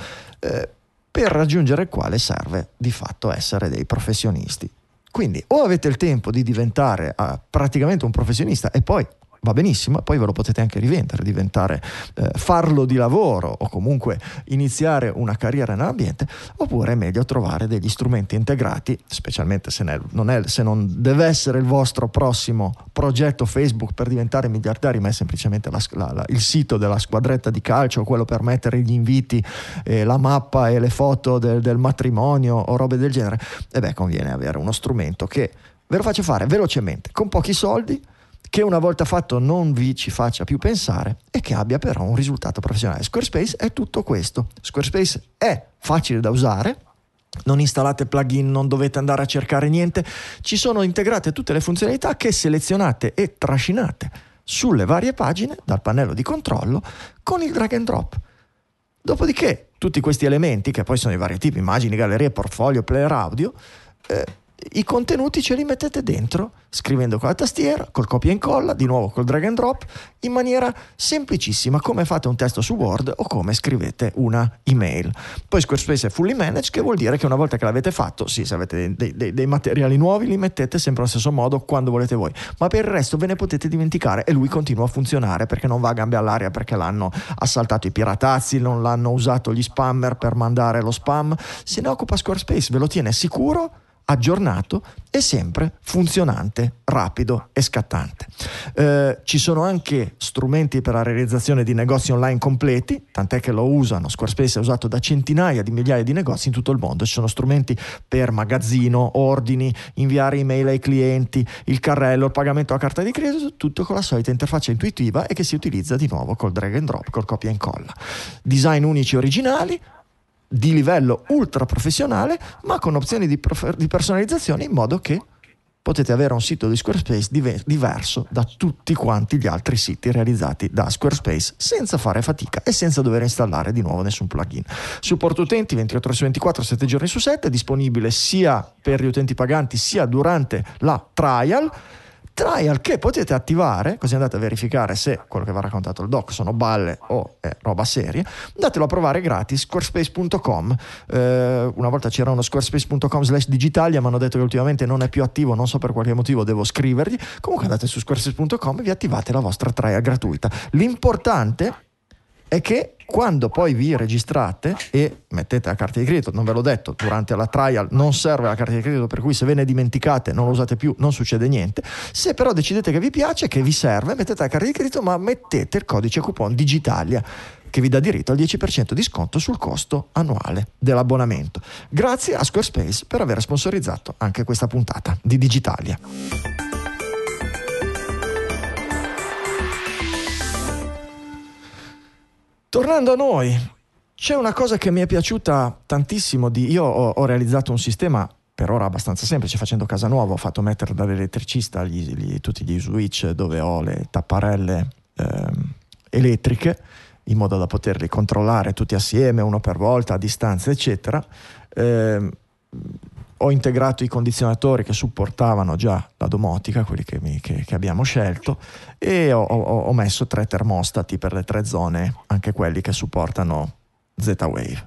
per raggiungere il quale serve di fatto essere dei professionisti. Quindi o avete il tempo di diventare praticamente un professionista e poi va benissimo, poi ve lo potete anche rivendere, diventare farlo di lavoro o comunque iniziare una carriera nell'ambiente, oppure è meglio trovare degli strumenti integrati, specialmente se non deve essere il vostro prossimo progetto Facebook per diventare miliardari, ma è semplicemente il sito della squadretta di calcio, quello per mettere gli inviti, la mappa e le foto del matrimonio o robe del genere. Conviene avere uno strumento che ve lo faccia fare velocemente, con pochi soldi, che una volta fatto non vi ci faccia più pensare e che abbia però un risultato professionale. Squarespace è tutto questo. Squarespace è facile da usare, non installate plugin, non dovete andare a cercare niente, ci sono integrate tutte le funzionalità che selezionate e trascinate sulle varie pagine dal pannello di controllo con il drag and drop. Dopodiché tutti questi elementi, che poi sono i vari tipi, immagini, gallerie, portfolio, player audio, i contenuti ce li mettete dentro scrivendo con la tastiera, col copia e incolla, di nuovo col drag and drop, in maniera semplicissima, come fate un testo su Word o come scrivete una email. Poi Squarespace è fully managed, che vuol dire che una volta che l'avete fatto, sì, se avete dei materiali nuovi li mettete sempre allo stesso modo quando volete voi, ma per il resto ve ne potete dimenticare e lui continua a funzionare perché non va a gambe all'aria, perché l'hanno assaltato i piratazzi, non l'hanno usato gli spammer per mandare lo spam. Se ne occupa Squarespace, ve lo tiene sicuro, aggiornato e sempre funzionante, rapido e scattante. Ci sono anche strumenti per la realizzazione di negozi online completi, tant'è che lo usano. Squarespace è usato da centinaia di migliaia di negozi in tutto il mondo. Ci sono strumenti per magazzino, ordini, inviare email ai clienti, il carrello, il pagamento a carta di credito, tutto con la solita interfaccia intuitiva e che si utilizza di nuovo col drag and drop, col copia e incolla. Design unici originali, di livello ultra professionale, ma con opzioni di personalizzazione, in modo che potete avere un sito di Squarespace diverso da tutti quanti gli altri siti realizzati da Squarespace, senza fare fatica e senza dover installare di nuovo nessun plugin. Supporto utenti 24 ore su 24, 7 giorni su 7, disponibile sia per gli utenti paganti sia durante la trial che potete attivare, così andate a verificare se quello che vi ha raccontato il doc sono balle o è roba seria. Datelo a provare gratis. Squarespace.com, una volta c'era uno Squarespace.com/digitalia, ma hanno detto che ultimamente non è più attivo, non so per qualche motivo, devo scrivergli. Comunque andate su Squarespace.com e vi attivate la vostra trial gratuita. L'importante è che quando poi vi registrate e mettete la carta di credito, non ve l'ho detto, durante la trial non serve la carta di credito, per cui se ve ne dimenticate, non lo usate più, non succede niente. Se però decidete che vi piace, che vi serve, mettete la carta di credito, ma mettete il codice coupon Digitalia, che vi dà diritto al 10% di sconto sul costo annuale dell'abbonamento. Grazie a Squarespace per aver sponsorizzato anche questa puntata di Digitalia. Tornando a noi, c'è una cosa che mi è piaciuta tantissimo. Io ho realizzato un sistema per ora abbastanza semplice, facendo casa nuova. Ho fatto mettere dall'elettricista tutti gli switch dove ho le tapparelle elettriche, in modo da poterli controllare tutti assieme, uno per volta, a distanza, eccetera. Ho integrato i condizionatori che supportavano già la domotica, quelli che abbiamo scelto, e ho messo 3 termostati per le 3 zone, anche quelli che supportano Z-Wave.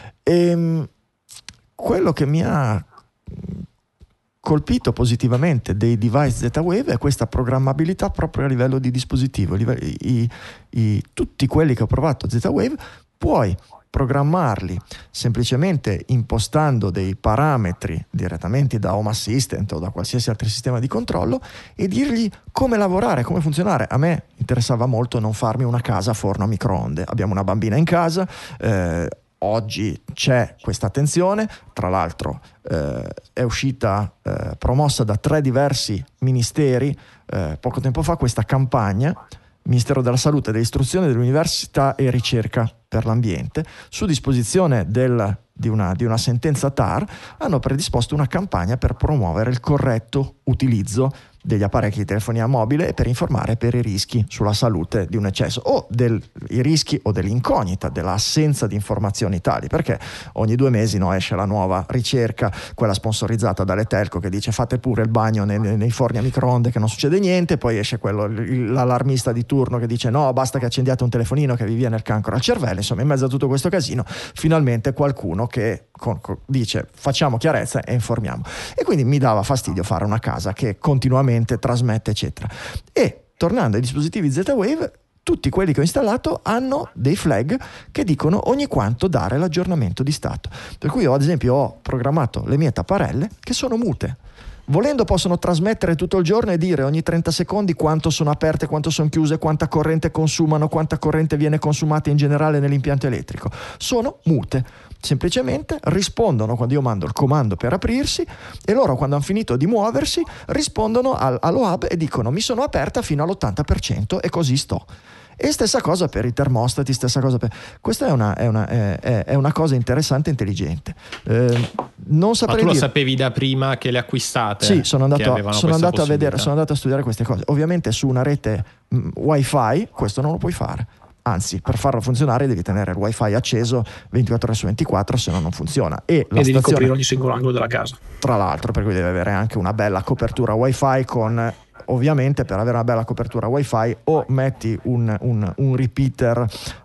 Quello che mi ha colpito positivamente dei device Z-Wave è questa programmabilità proprio a livello di dispositivo. Tutti quelli che ho provato Z-Wave puoi programmarli semplicemente impostando dei parametri direttamente da Home Assistant o da qualsiasi altro sistema di controllo e dirgli come lavorare, come funzionare. A me interessava molto non farmi una casa a forno a microonde. Abbiamo una bambina in casa, oggi c'è questa attenzione, tra l'altro è uscita promossa da 3 diversi ministeri poco tempo fa questa campagna Ministero della Salute, dell'Istruzione, dell'Università e Ricerca per l'Ambiente, su disposizione di una sentenza TAR, hanno predisposto una campagna per promuovere il corretto utilizzo degli apparecchi di telefonia mobile e per informare per i rischi sulla salute di un eccesso o i rischi o dell'incognita, dell'assenza di informazioni tali, perché ogni 2 mesi esce la nuova ricerca, quella sponsorizzata dalle telco, che dice fate pure il bagno nei forni a microonde che non succede niente, poi esce l'allarmista di turno che dice no, basta che accendiate un telefonino che vi viene il cancro al cervello. Insomma, in mezzo a tutto questo casino finalmente qualcuno che dice facciamo chiarezza e informiamo. E quindi mi dava fastidio fare una casa che continuamente trasmette eccetera. E tornando ai dispositivi Z-Wave, tutti quelli che ho installato hanno dei flag che dicono ogni quanto dare l'aggiornamento di stato, per cui ad esempio ho programmato le mie tapparelle che sono mute. Volendo possono trasmettere tutto il giorno e dire ogni 30 secondi quanto sono aperte, quanto sono chiuse, quanta corrente consumano, quanta corrente viene consumata in generale nell'impianto elettrico. Sono mute. Semplicemente rispondono quando io mando il comando per aprirsi e loro, quando hanno finito di muoversi, rispondono allo hub e dicono mi sono aperta fino all'80% e così sto. E stessa cosa per i termostati, questa è una cosa interessante e intelligente. Non saprei Ma tu lo dire. sapevi da prima che le acquistate? Sì, sono andato a vedere, sono andato a studiare queste cose. Ovviamente su una rete Wi-Fi questo non lo puoi fare. Anzi, per farlo funzionare devi tenere il Wi-Fi acceso 24 ore su 24, se no non funziona. E devi coprire ogni singolo angolo della casa. Tra l'altro, per cui deve avere anche una bella copertura Wi-Fi con... Ovviamente per avere una bella copertura Wi-Fi o metti un repeater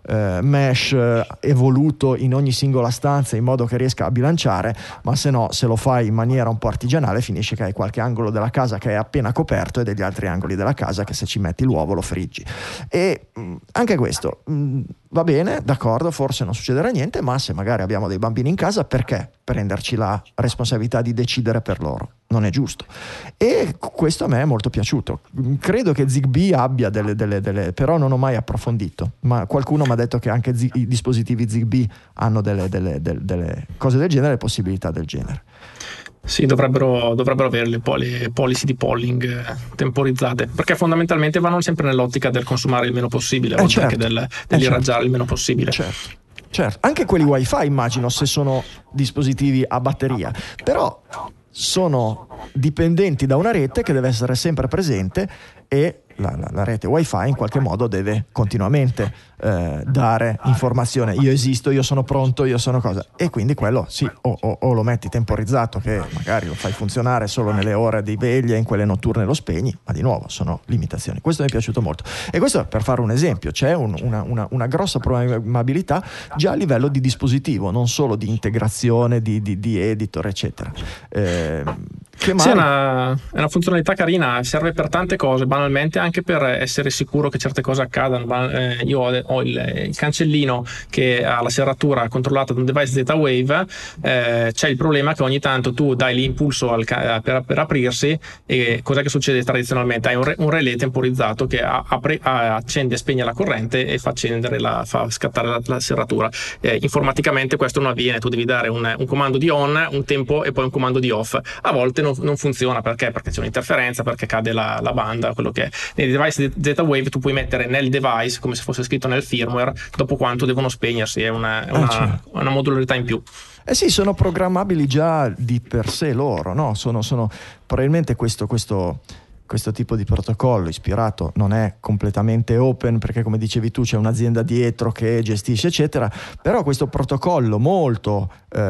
mesh evoluto in ogni singola stanza in modo che riesca a bilanciare, ma se no, se lo fai in maniera un po' artigianale finisce che hai qualche angolo della casa che è appena coperto e degli altri angoli della casa che se ci metti l'uovo lo friggi. E anche questo va bene, d'accordo, forse non succederà niente, ma se magari abbiamo dei bambini in casa, perché prenderci la responsabilità di decidere per loro? Non è giusto. E questo a me è molto piaciuto. Credo che Zigbee abbia delle però non ho mai approfondito, ma qualcuno mi ha detto che anche i dispositivi Zigbee hanno delle cose del genere, possibilità del genere. Sì, dovrebbero averle poi le policy di polling temporizzate, perché fondamentalmente vanno sempre nell'ottica del consumare il meno possibile, oltre che dell'irraggiare il meno possibile. Certo, anche quelli Wi-Fi immagino, se sono dispositivi a batteria, però sono dipendenti da una rete che deve essere sempre presente e la rete Wi-Fi in qualche modo deve continuamente dare informazione. Io esisto, io sono pronto, io sono cosa. E quindi quello sì, o lo metti temporizzato, che magari lo fai funzionare solo nelle ore di veglia, in quelle notturne lo spegni, ma di nuovo sono limitazioni. Questo mi è piaciuto molto. E questo per fare un esempio, c'è una grossa programmabilità già a livello di dispositivo, non solo di integrazione, di editor, eccetera. Sì, è una funzionalità carina, serve per tante cose, banalmente anche per essere sicuro che certe cose accadano. Io ho il cancellino che ha la serratura controllata da un device Z-Wave, c'è il problema che ogni tanto tu dai l'impulso per aprirsi e cos'è che succede tradizionalmente? Hai un relay temporizzato che accende e spegne la corrente e fa scattare la serratura. Informaticamente questo non avviene, tu devi dare un comando di on, un tempo e poi un comando di off. A volte non funziona perché c'è un'interferenza, perché cade la banda, quello che è. Nei device Z-Wave tu puoi mettere nel device, come se fosse scritto nel firmware, dopo quanto devono spegnersi, è una modularità in più. Sì, sono programmabili già di per sé loro, no? Sono probabilmente questo tipo di protocollo ispirato non è completamente open, perché come dicevi tu c'è un'azienda dietro che gestisce eccetera, però questo protocollo molto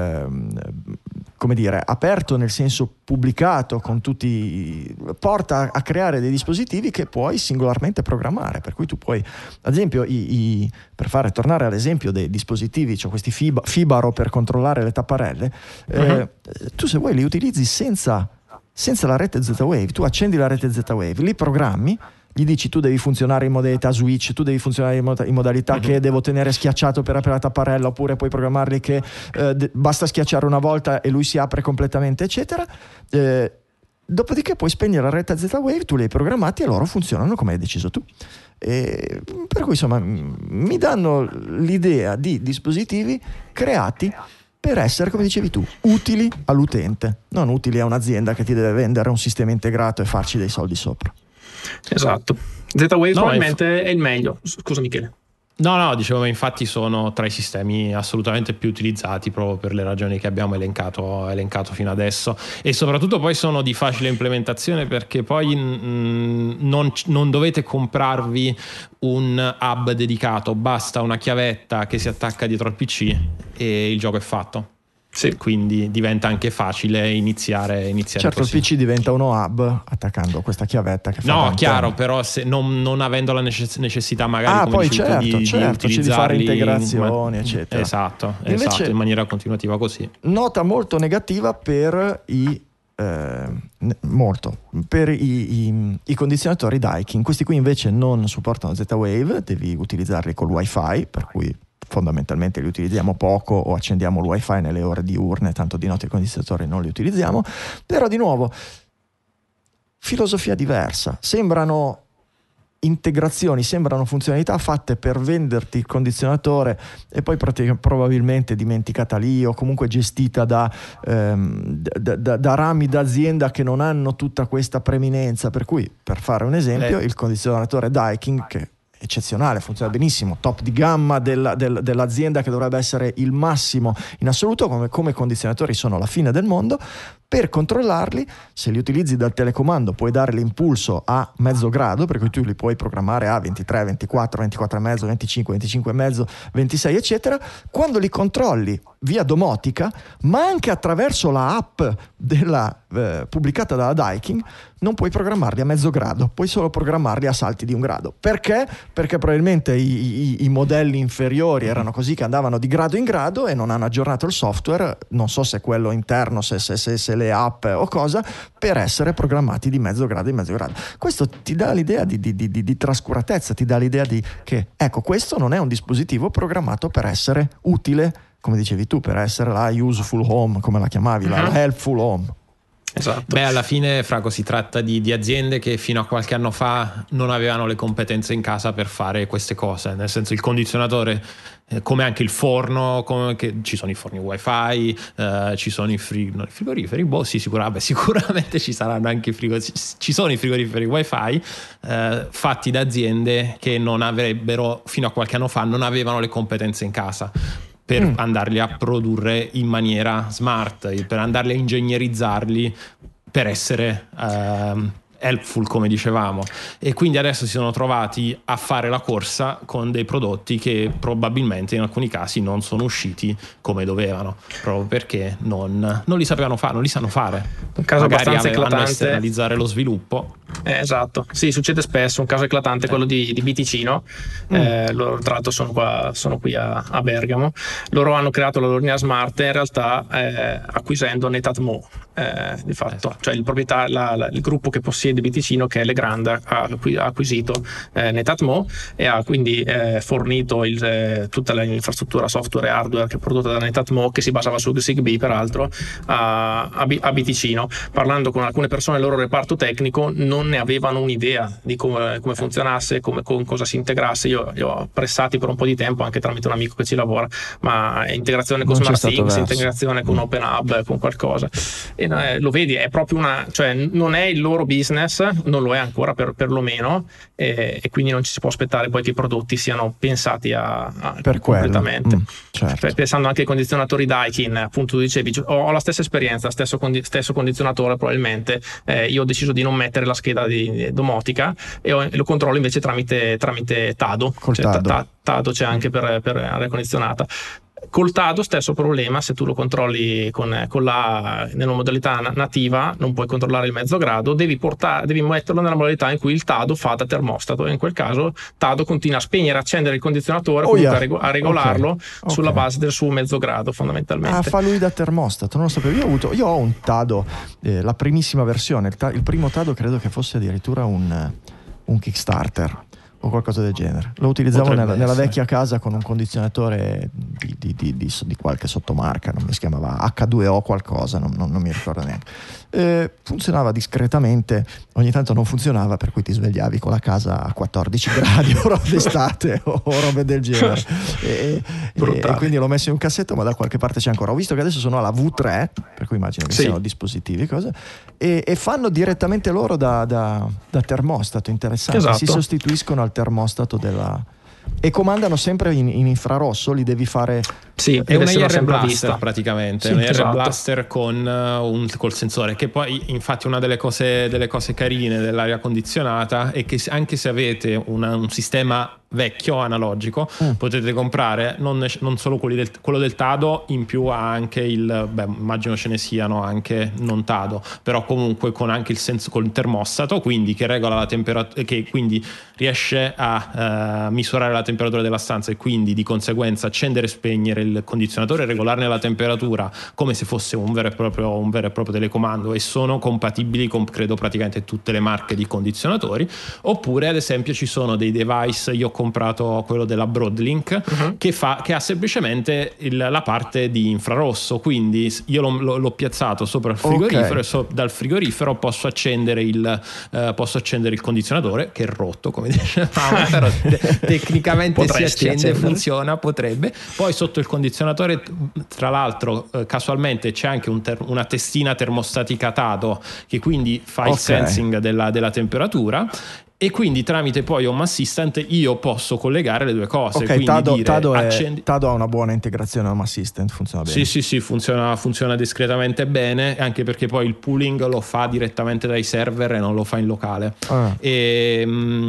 aperto, nel senso pubblicato, con tutti, porta a creare dei dispositivi che puoi singolarmente programmare, per cui tu puoi, ad esempio, per fare tornare all'esempio dei dispositivi, cioè questi Fibaro per controllare le tapparelle, tu se vuoi li utilizzi senza la rete Z-Wave. Tu accendi la rete Z-Wave, li programmi, gli dici tu devi funzionare in modalità switch, tu devi funzionare in modalità che devo tenere schiacciato per aprire la tapparella, oppure puoi programmarli che basta schiacciare una volta e lui si apre completamente, eccetera. Dopodiché puoi spegnere la rete Z-Wave, tu li hai programmati e loro funzionano come hai deciso tu. Per cui insomma mi danno l'idea di dispositivi creati per essere, come dicevi tu, utili all'utente, non utili a un'azienda che ti deve vendere un sistema integrato e farci dei soldi sopra. Esatto. Z-Wave probabilmente è il meglio. Scusa Michele. No, dicevo, infatti sono tra i sistemi assolutamente più utilizzati proprio per le ragioni che abbiamo elencato fino adesso, e soprattutto poi sono di facile implementazione, perché poi non dovete comprarvi un hub dedicato, basta una chiavetta che si attacca dietro al PC e il gioco è fatto. Sì. Quindi diventa anche facile iniziare certo così. Il PC diventa uno hub attaccando questa chiavetta che fa no, chiaro, però se non avendo la necessità magari come poi di di fare integrazioni eccetera. Esatto, in maniera continuativa così. Nota molto negativa per i condizionatori Daikin. Questi qui invece non supportano Z-Wave, devi utilizzarli col wifi, per cui fondamentalmente li utilizziamo poco o accendiamo il wifi nelle ore diurne, tanto di notte i condizionatori non li utilizziamo. Però di nuovo filosofia diversa, sembrano integrazioni, sembrano funzionalità fatte per venderti il condizionatore e poi probabilmente dimenticata lì o comunque gestita da rami d'azienda che non hanno tutta questa preminenza, per cui, per fare un esempio, il condizionatore Daikin, che eccezionale, funziona benissimo, top di gamma dell'azienda, che dovrebbe essere il massimo in assoluto, come condizionatori sono la fine del mondo. Per controllarli, se li utilizzi dal telecomando, puoi dare l'impulso a mezzo grado, per cui tu li puoi programmare a 23, 24, 24,5, 25, 25,5, 26 eccetera. Quando li controlli via domotica, ma anche attraverso la app pubblicata dalla Daikin, non puoi programmarli a mezzo grado, puoi solo programmarli a salti di un grado. Perché? Perché probabilmente i modelli inferiori erano così, che andavano di grado in grado e non hanno aggiornato il software, non so se quello interno, se le app o cosa, per essere programmati di mezzo grado in mezzo grado. Questo ti dà l'idea di trascuratezza, ti dà l'idea che ecco, questo non è un dispositivo programmato per essere utile, come dicevi tu, per essere la useful home, come la chiamavi, la helpful home. Esatto. Beh, alla fine, Franco, si tratta di aziende che fino a qualche anno fa non avevano le competenze in casa per fare queste cose, nel senso, il condizionatore, come anche il forno, ci sono i forni wifi, ci sono i frigoriferi, sì, sicuramente ci saranno anche ci sono i frigoriferi wifi fatti da aziende che non avrebbero, fino a qualche anno fa, non avevano le competenze in casa per andarli a produrre in maniera smart, per andarli a ingegnerizzarli per essere helpful, come dicevamo, e quindi adesso si sono trovati a fare la corsa con dei prodotti che probabilmente in alcuni casi non sono usciti come dovevano, proprio perché non li sapevano fare, non li sanno fare. Un caso abbastanza eclatante, esternalizzare lo sviluppo. Esatto, sì, succede spesso. Un caso eclatante è quello di Biticino. Loro tra l'altro sono qui a Bergamo. Loro hanno creato la loro linea smart in realtà acquisendo Netatmo, di fatto. Esatto. Cioè il gruppo che possiede Biticino, che è Legrand, ha acquisito Netatmo e ha quindi fornito tutta l'infrastruttura software e hardware che è prodotta da Netatmo, che si basava su Zigbee peraltro, a Biticino. Parlando con alcune persone del loro reparto tecnico, non ne avevano un'idea di come funzionasse, con cosa si integrasse. Io li ho pressati per un po' di tempo, anche tramite un amico che ci lavora, ma integrazione con SmartThings, integrazione con OpenHub, con qualcosa, e lo vedi, è proprio cioè non è il loro business, non lo è ancora per lo meno, e quindi non ci si può aspettare poi che i prodotti siano pensati per completamente. Certo. Pensando anche ai condizionatori Daikin, appunto, tu dicevi, ho la stessa esperienza, stesso condizionatore probabilmente. Io ho deciso di non mettere la scheda di domotica e lo controllo invece tramite Tado. Tado c'è anche per aria condizionata. Col Tado stesso problema, se tu lo controlli nella modalità nativa, non puoi controllare il mezzo grado, devi metterlo nella modalità in cui il Tado fa da termostato, e in quel caso Tado continua a spegnere e accendere il condizionatore, a regolarlo sulla base del suo mezzo grado, fondamentalmente. Fa lui da termostato, non lo sapevo. Io ho un Tado, la primissima versione, il primo Tado credo che fosse addirittura un Kickstarter, o qualcosa del genere. Lo utilizzavo nella essere. vecchia casa con un condizionatore di qualche sottomarca, non mi si chiamava H2O qualcosa, non mi ricordo neanche. Funzionava discretamente, ogni tanto non funzionava, per cui ti svegliavi con la casa a 14 gradi o d'estate o robe del genere. E quindi l'ho messo in un cassetto, ma da qualche parte c'è ancora. Ho visto che adesso sono alla V3, per cui immagino che siano dispositivi cose, e fanno direttamente loro da termostato. Interessante. Esatto. Si sostituiscono al termostato e comandano sempre in infrarosso. Li devi fare. Sì, è un AR sempre blaster vista. praticamente, Sì, un AR esatto. blaster col sensore, che poi infatti una delle cose carine dell'aria condizionata è che anche se avete un sistema vecchio analogico potete comprare non solo quello del Tado, in più ha anche immagino ce ne siano anche non Tado, però comunque con anche col termostato, quindi che regola la temperatura, che quindi riesce a misurare la temperatura della stanza e quindi di conseguenza accendere e spegnere il condizionatore e regolarne la temperatura come se fosse un vero e proprio telecomando, e sono compatibili con credo praticamente tutte le marche di condizionatori. Oppure ad esempio ci sono dei device, io ho comprato quello della Broadlink che ha semplicemente la parte di infrarosso, quindi io l'ho piazzato sopra il frigorifero e dal frigorifero posso accendere il condizionatore, che è rotto come dicevamo, però tecnicamente si accende, funziona, potrebbe. Poi sotto il condizionatore, tra l'altro casualmente c'è anche una testina termostatica Tado che quindi fa il sensing della temperatura, e quindi tramite poi Home Assistant io posso collegare le due cose. Quindi Tado ha una buona integrazione Home Assistant, funziona bene. Sì, funziona discretamente bene, anche perché poi il pooling lo fa direttamente dai server e non lo fa in locale. E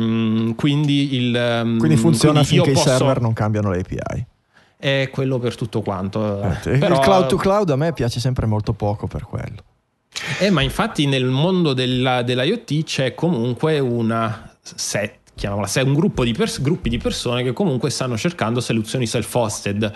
quindi funziona finché i server non cambiano le API. È quello per tutto quanto. Però il cloud to cloud a me piace sempre molto poco per quello. Ma infatti nel mondo dell'IoT c'è comunque un gruppo gruppi di persone che comunque stanno cercando soluzioni self-hosted,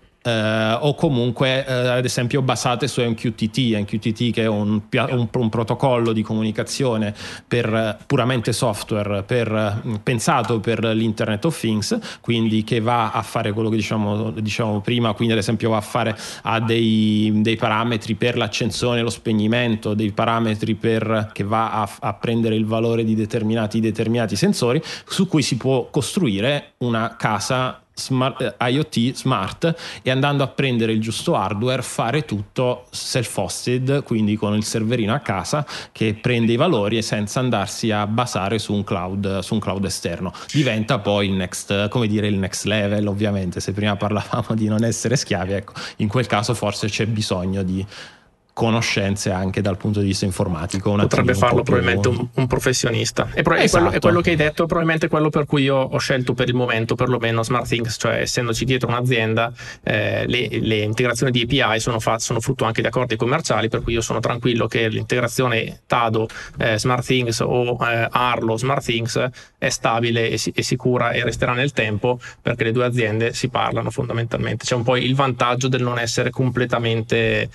o comunque ad esempio basate su MQTT che è un protocollo di comunicazione puramente software pensato per l'Internet of Things, quindi che va a fare quello che diciamo prima, quindi ad esempio ha dei parametri per l'accensione e lo spegnimento, dei parametri che va a prendere il valore di determinati sensori, su cui si può costruire una casa IoT smart, e andando a prendere il giusto hardware fare tutto self-hosted, quindi con il serverino a casa che prende i valori e senza andarsi a basare su un cloud esterno. Diventa poi il next level. Ovviamente se prima parlavamo di non essere schiavi, ecco, in quel caso forse c'è bisogno di conoscenze anche dal punto di vista informatico. Potrebbe farlo probabilmente un professionista. E quello che hai detto è probabilmente quello per cui io ho scelto per il momento perlomeno SmartThings, cioè essendoci dietro un'azienda, le integrazioni di API sono frutto anche di accordi commerciali, per cui io sono tranquillo che l'integrazione Tado SmartThings o Arlo SmartThings è stabile e sicura e resterà nel tempo, perché le due aziende si parlano fondamentalmente. C'è un po' il vantaggio del non essere completamente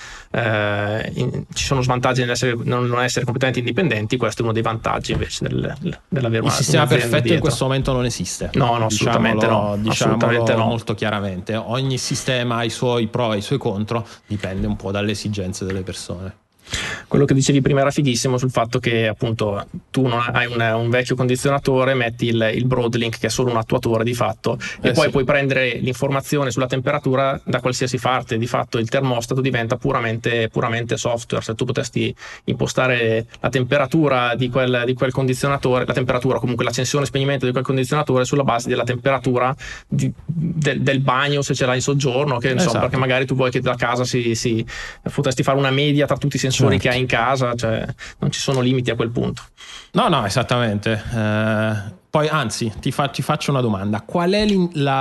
ci sono svantaggi nel non essere completamente indipendenti. Questo è uno dei vantaggi invece dell'avere il sistema perfetto dietro. In questo momento non esiste, assolutamente no, molto chiaramente. Ogni sistema ha i suoi pro e i suoi contro, dipende un po' dalle esigenze delle persone. Quello che dicevi prima era fighissimo, sul fatto che appunto tu non hai un vecchio condizionatore, metti il Broadlink che è solo un attuatore di fatto, e poi puoi prendere l'informazione sulla temperatura da qualsiasi parte. Di fatto il termostato diventa puramente software. Se tu potessi impostare la temperatura di quel condizionatore, la temperatura, comunque l'accensione e spegnimento di quel condizionatore sulla base della temperatura del bagno, se ce l'hai in soggiorno, che insomma, perché magari tu vuoi che da casa potresti fare una media tra tutti i sensori che hai in casa, cioè non ci sono limiti a quel punto. No, esattamente. Poi anzi ti faccio una domanda: qual è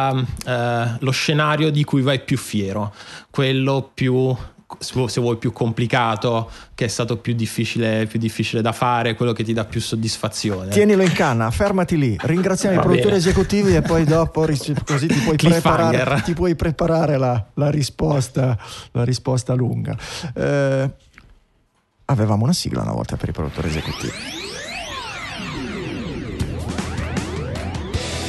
lo scenario di cui vai più fiero? Quello più, se vuoi, più complicato, che è stato più difficile da fare, quello che ti dà più soddisfazione? Tienilo in canna, fermati lì, ringraziamo i produttori esecutivi e poi dopo così ti puoi preparare la risposta lunga. Avevamo una sigla una volta per i produttori esecutivi.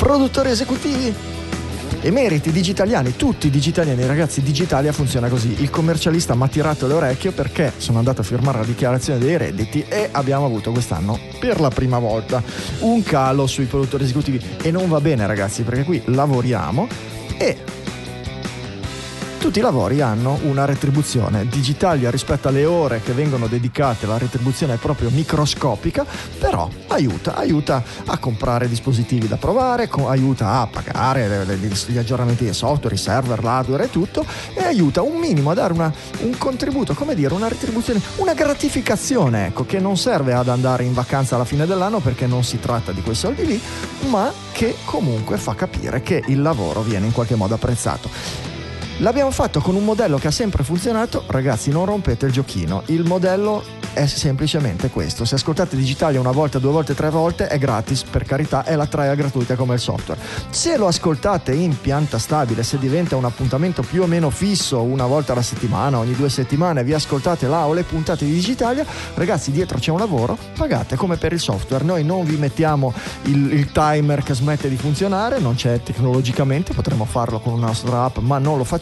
produttori esecutivi, emeriti digitaliani, tutti digitaliani. Ragazzi, Digitalia funziona così: il commercialista mi ha tirato l'orecchio perché sono andato a firmare la dichiarazione dei redditi e abbiamo avuto quest'anno per la prima volta un calo sui produttori esecutivi, e non va bene, ragazzi, perché qui lavoriamo e tutti i lavori hanno una retribuzione. Digitalia, rispetto alle ore che vengono dedicate, la retribuzione è proprio microscopica, però aiuta a comprare dispositivi da provare, aiuta a pagare gli aggiornamenti del software, i server, l'hardware e tutto, e aiuta un minimo a dare un contributo, come dire, una retribuzione, una gratificazione, ecco, che non serve ad andare in vacanza alla fine dell'anno, perché non si tratta di quei soldi lì, ma che comunque fa capire che il lavoro viene in qualche modo apprezzato. L'abbiamo fatto con un modello che ha sempre funzionato. Ragazzi, non rompete il giochino. Il modello è semplicemente questo: se ascoltate Digitalia una volta, 2 volte, 3 volte è gratis, per carità, è la trial gratuita come il software. Se lo ascoltate in pianta stabile, se diventa un appuntamento più o meno fisso, una volta alla settimana, ogni 2 settimane vi ascoltate là o le puntate di Digitalia, ragazzi, dietro c'è un lavoro, pagate come per il software. Noi non vi mettiamo il timer che smette di funzionare, non c'è tecnologicamente, potremmo farlo con una nostra app, ma non lo facciamo.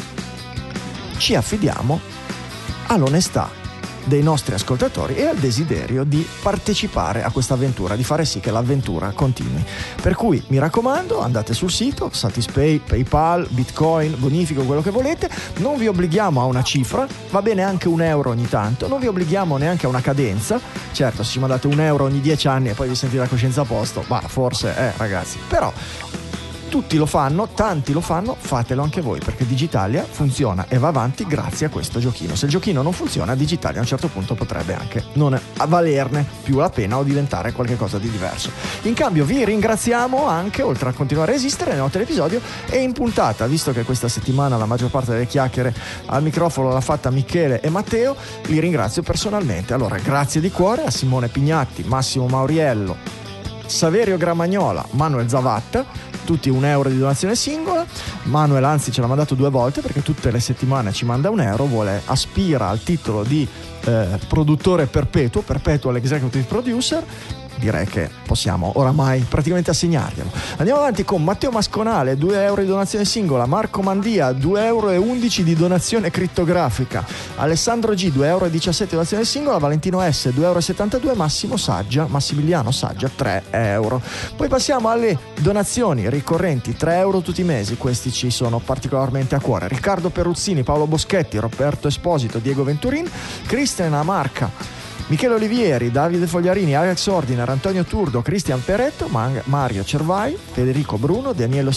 Ci affidiamo all'onestà dei nostri ascoltatori e al desiderio di partecipare a questa avventura, di fare sì che l'avventura continui. Per cui mi raccomando, andate sul sito Satispay, PayPal, Bitcoin, bonifico, quello che volete. Non vi obblighiamo a una cifra, va bene anche €1 ogni tanto, non vi obblighiamo neanche a una cadenza. Certo, se ci mandate €1 ogni 10 anni e poi vi sentite la coscienza a posto, ma forse ragazzi, però tutti lo fanno, tanti lo fanno, fatelo anche voi, perché Digitalia funziona e va avanti grazie a questo giochino. Se il giochino non funziona, Digitalia a un certo punto potrebbe anche non valerne più la pena o diventare qualcosa di diverso. In cambio vi ringraziamo anche, oltre a continuare a esistere, nel nostro episodio e in puntata, visto che questa settimana la maggior parte delle chiacchiere al microfono l'ha fatta Michele e Matteo, li ringrazio personalmente. Allora, grazie di cuore a Simone Pignatti, Massimo Mauriello, Saverio Gramagnola, Manuel Zavatta, tutti €1 di donazione singola. Manuel anzi ce l'ha mandato 2 volte, perché tutte le settimane ci manda €1, aspira al titolo di produttore perpetual executive producer. Direi che possiamo oramai praticamente assegnarglielo. Andiamo avanti con Matteo Masconale, €2 di donazione singola, Marco Mandia, €2,11 di donazione crittografica, Alessandro G, €2,17 di donazione singola, Valentino S, €2,72, Massimiliano Saggia, €3. Poi passiamo alle donazioni ricorrenti, €3 tutti i mesi, questi ci sono particolarmente a cuore: Riccardo Perruzzini, Paolo Boschetti, Roberto Esposito, Diego Venturin, Cristian Amarca, Michele Olivieri, Davide Fogliarini, Alex Ordiner, Antonio Turdo, Cristian Peretto, Mario Cervai, Federico Bruno, Danilo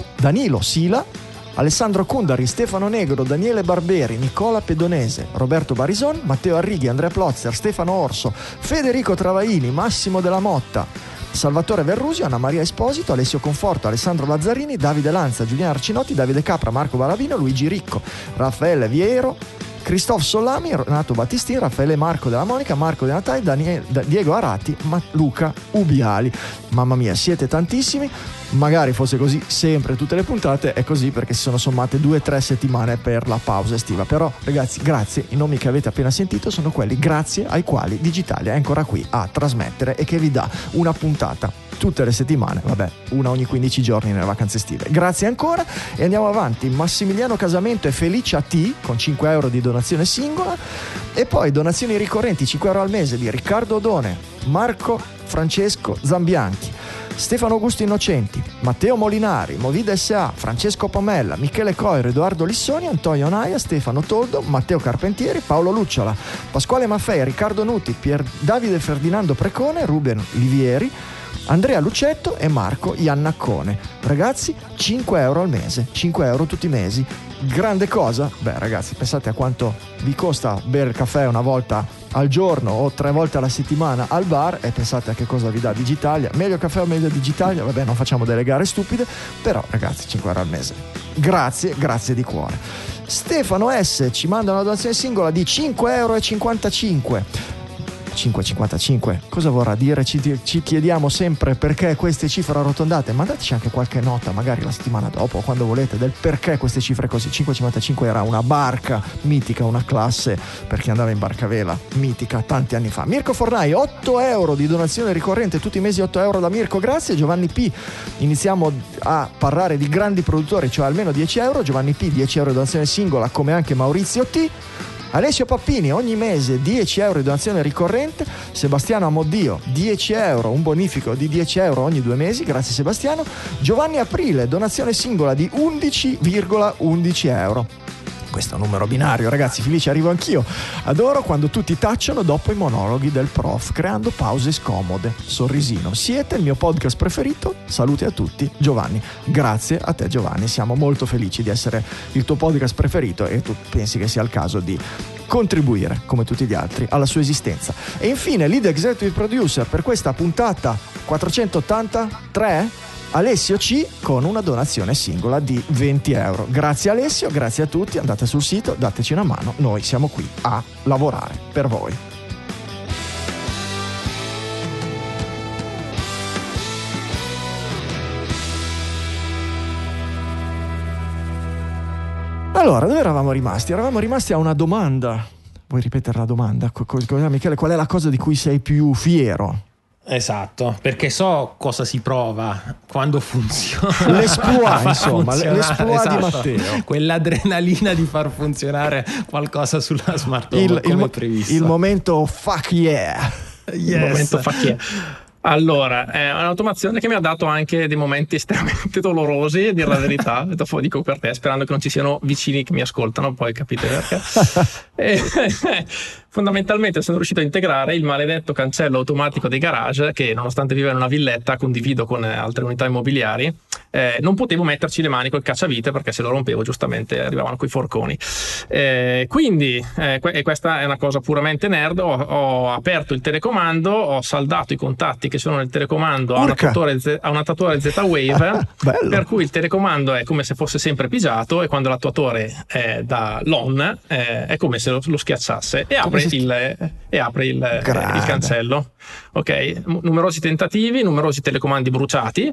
Sila, Alessandro Cundari, Stefano Negro, Daniele Barberi, Nicola Pedonese, Roberto Barison, Matteo Arrighi, Andrea Plozzer, Stefano Orso, Federico Travaini, Massimo Della Motta, Salvatore Verrusio, Anna Maria Esposito, Alessio Conforto, Alessandro Lazzarini, Davide Lanza, Giuliano Arcinotti, Davide Capra, Marco Baravino, Luigi Ricco, Raffaele Viero, Christophe Sollami, Renato Battistin, Raffaele Marco della Monica, Marco De Natale, Diego Arati, Luca Ubiali. Mamma mia, siete tantissimi. Magari fosse così sempre tutte le puntate, è così perché si sono sommate 2-3 settimane per la pausa estiva. Però ragazzi, grazie, i nomi che avete appena sentito sono quelli grazie ai quali Digitalia è ancora qui a trasmettere e che vi dà una puntata tutte le settimane, vabbè, una ogni 15 giorni nelle vacanze estive. Grazie ancora e andiamo avanti. Massimiliano Casamento e Felicia T con €5 di donazione singola, e poi donazioni ricorrenti, €5 al mese di Riccardo Odone, Marco Francesco Zambianchi, Stefano Augusto Innocenti, Matteo Molinari, Movida S.A., Francesco Pomella, Michele Coiro, Edoardo Lissoni, Antonio Naia, Stefano Toldo, Matteo Carpentieri, Paolo Lucciola, Pasquale Maffei, Riccardo Nuti, Davide Ferdinando Precone, Ruben Livieri, Andrea Lucetto e Marco Iannaccone. Ragazzi, €5 al mese, €5 tutti i mesi. Grande cosa? Beh ragazzi, pensate a quanto vi costa bere il caffè una volta al giorno o 3 volte alla settimana al bar, e pensate a che cosa vi dà Digitalia. Meglio caffè o meglio Digitalia? Vabbè, non facciamo delle gare stupide, però ragazzi, €5 al mese. Grazie di cuore. Stefano S ci manda una donazione singola di €5,55. 5,55 cosa vorrà dire? Ci chiediamo sempre perché queste cifre arrotondate. Mandateci anche qualche nota, magari la settimana dopo, quando volete, del perché queste cifre così. 5,55 era una barca mitica, una classe per chi andava in barcavela mitica tanti anni fa. Mirko Fornai, 8 euro di donazione ricorrente tutti i mesi, 8 euro da Mirko, grazie. Giovanni P, iniziamo a parlare di grandi produttori, cioè almeno 10 euro. Giovanni P, 10 euro di donazione singola, come anche Maurizio T. Alessio Pappini, ogni mese 10 euro di donazione ricorrente. Sebastiano Amoddio, 10 euro, un bonifico di 10 euro ogni 2 mesi, grazie Sebastiano. Giovanni Aprile, donazione singola di 11,11 euro. Questo è un numero binario, ragazzi, felice arrivo anch'io. Adoro quando tutti tacciono dopo i monologhi del prof, creando pause scomode. Sorrisino, siete il mio podcast preferito. Saluti a tutti, Giovanni. Grazie a te, Giovanni, siamo molto felici di essere il tuo podcast preferito e tu pensi che sia il caso di contribuire, come tutti gli altri, alla sua esistenza. E infine, lead executive producer per questa puntata 483, Alessio C, con una donazione singola di 20 euro. Grazie Alessio, grazie a tutti, andate sul sito, dateci una mano, noi siamo qui a lavorare per voi. Allora, dove eravamo rimasti? Eravamo rimasti a una domanda. Vuoi ripetere la domanda? Michele, qual è la cosa di cui sei più fiero? Esatto, perché so cosa si prova quando funziona. L'esploit, insomma, l'esploit di esatto. Matteo. Quell'adrenalina di far funzionare qualcosa sulla smart home come previsto. Il momento fuck yeah. Il momento fuck yeah. Allora, è un'automazione che mi ha dato anche dei momenti estremamente dolorosi, a dire la verità. Dopo dico per te, sperando che non ci siano vicini che mi ascoltano, poi capite perché. Fondamentalmente sono riuscito a integrare il maledetto cancello automatico dei garage che, nonostante vivo in una villetta, condivido con altre unità immobiliari. Non potevo metterci le mani col cacciavite perché se lo rompevo giustamente arrivavano coi forconi. Quindi e questa è una cosa puramente nerd, ho aperto il telecomando, ho saldato i contatti che sono nel telecomando a un attuatore Z-Wave, per cui il telecomando è come se fosse sempre pigiato e quando l'attuatore è da LON è come se lo schiacciasse e apre il cancello. Ok, numerosi tentativi, numerosi telecomandi bruciati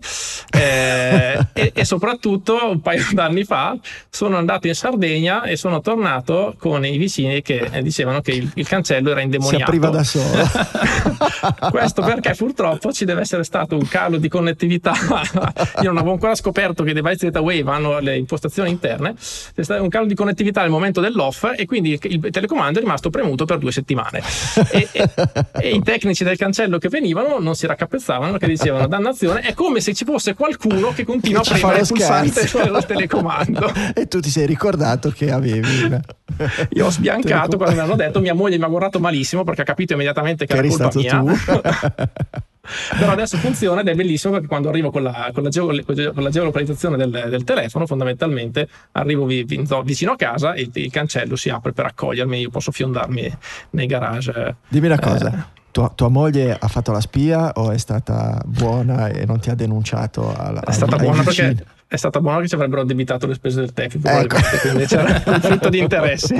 e soprattutto un paio d'anni fa sono andato in Sardegna e sono tornato con i vicini che dicevano che il cancello era indemoniato. Si apriva da solo. Questo perché purtroppo ci deve essere stato un calo di connettività. Io non avevo ancora scoperto che i device Z-Wave hanno le impostazioni interne. C'è stato un calo di connettività nel momento dell'off e quindi il telecomando è rimasto premuto per 2 settimane e i tecnici del cancello che venivano non si raccapezzavano perché dicevano dannazione, è come se ci fosse qualcuno che continua a premere il pulsante dello telecomando. E tu ti sei ricordato che avevi io ho sbiancato quando mi hanno detto, mia moglie mi ha guardato malissimo perché ha capito immediatamente che era colpa mia. Però adesso funziona ed è bellissimo perché quando arrivo con la geolocalizzazione del telefono, fondamentalmente arrivo vicino a casa e il cancello si apre per accogliermi, io posso fiondarmi nei garage. Dimmi una cosa, tua moglie ha fatto la spia o è stata buona e non ti ha denunciato? È stata buona perché è stata buona che ci avrebbero addebitato le spese del tecnico, ecco. Quindi c'era un conflitto di interessi.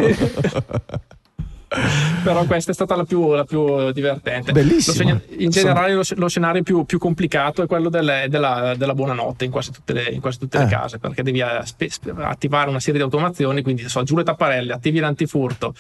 Però questa è stata la più divertente. Bellissimo. In generale lo scenario più complicato è quello della buonanotte in quasi tutte le case, perché devi attivare una serie di automazioni, quindi giù le tapparelle, attivi l'antifurto,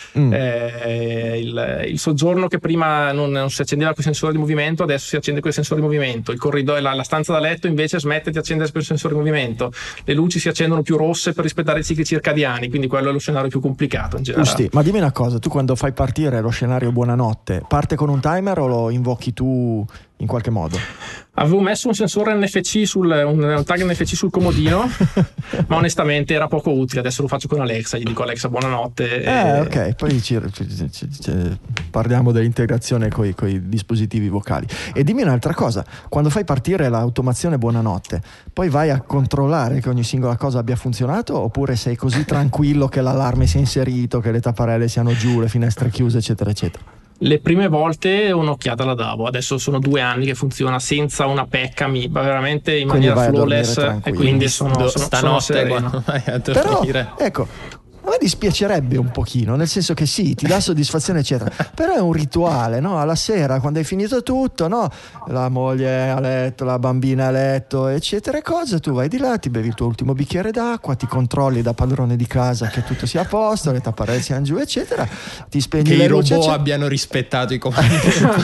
il soggiorno che prima non si accendeva con il sensore di movimento, adesso si accende con il sensore di movimento, il corridoio, la stanza da letto invece smette di accendersi con il sensore di movimento, le luci si accendono più rosse per rispettare i cicli circadiani, quindi quello è lo scenario più complicato in generale. Giusti, ma dimmi una cosa, tu quando fai partire lo scenario buonanotte, parte con un timer o lo invochi tu in qualche modo? Avevo messo un sensore NFC un tag NFC sul comodino, ma onestamente era poco utile. Adesso lo faccio con Alexa, gli dico Alexa buonanotte. Ok, poi parliamo dell'integrazione con i dispositivi vocali. E dimmi un'altra cosa, quando fai partire l'automazione buonanotte, poi vai a controllare che ogni singola cosa abbia funzionato, oppure sei così tranquillo che l'allarme sia inserito, che le tapparelle siano giù, le finestre chiuse, eccetera eccetera? Le prime volte un'occhiata la davo, adesso sono 2 anni che funziona senza una pecca, veramente in maniera flawless, e quindi sono stanotte sereno. Però ecco, me dispiacerebbe un pochino, nel senso che sì, ti dà soddisfazione eccetera, però è un rituale, no? Alla sera quando hai finito tutto, no? La moglie a letto, la bambina a letto eccetera e cose, tu vai di là, ti bevi il tuo ultimo bicchiere d'acqua, ti controlli da padrone di casa che tutto sia a posto, le tapparelle siano giù eccetera, ti spegni che le i luci, robot abbiano rispettato i comandi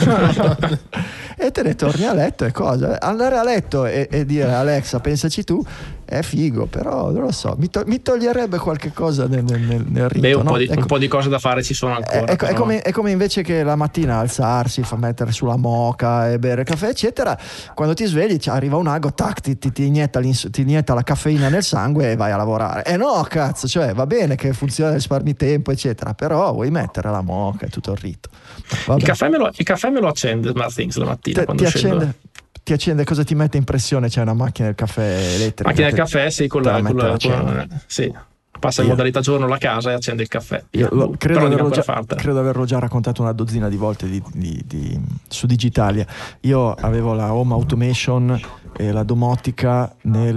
e te ne torni a letto e cosa, andare a letto e dire Alexa pensaci tu è figo, però non lo so, mi toglierebbe qualche cosa nel rito. Beh, un no? po' di cose da fare ci sono ancora. È come invece che la mattina alzarsi, fa mettere sulla moka e bere caffè eccetera, quando ti svegli arriva un ago, tac, ti inietta la caffeina nel sangue e vai a lavorare. No, cazzo, cioè va bene che funziona, risparmi tempo eccetera, però vuoi mettere la moka e tutto il rito. Il caffè me lo accende SmartThings la mattina quando scendo. Ti accende, cosa ti mette in pressione? C'è una macchina del caffè elettrica? Macchina del caffè, sì, sì. Passa in modalità giorno la casa e accende il caffè. Credo averlo già raccontato una dozzina di volte su Digitalia. Io avevo la home automation e la domotica nel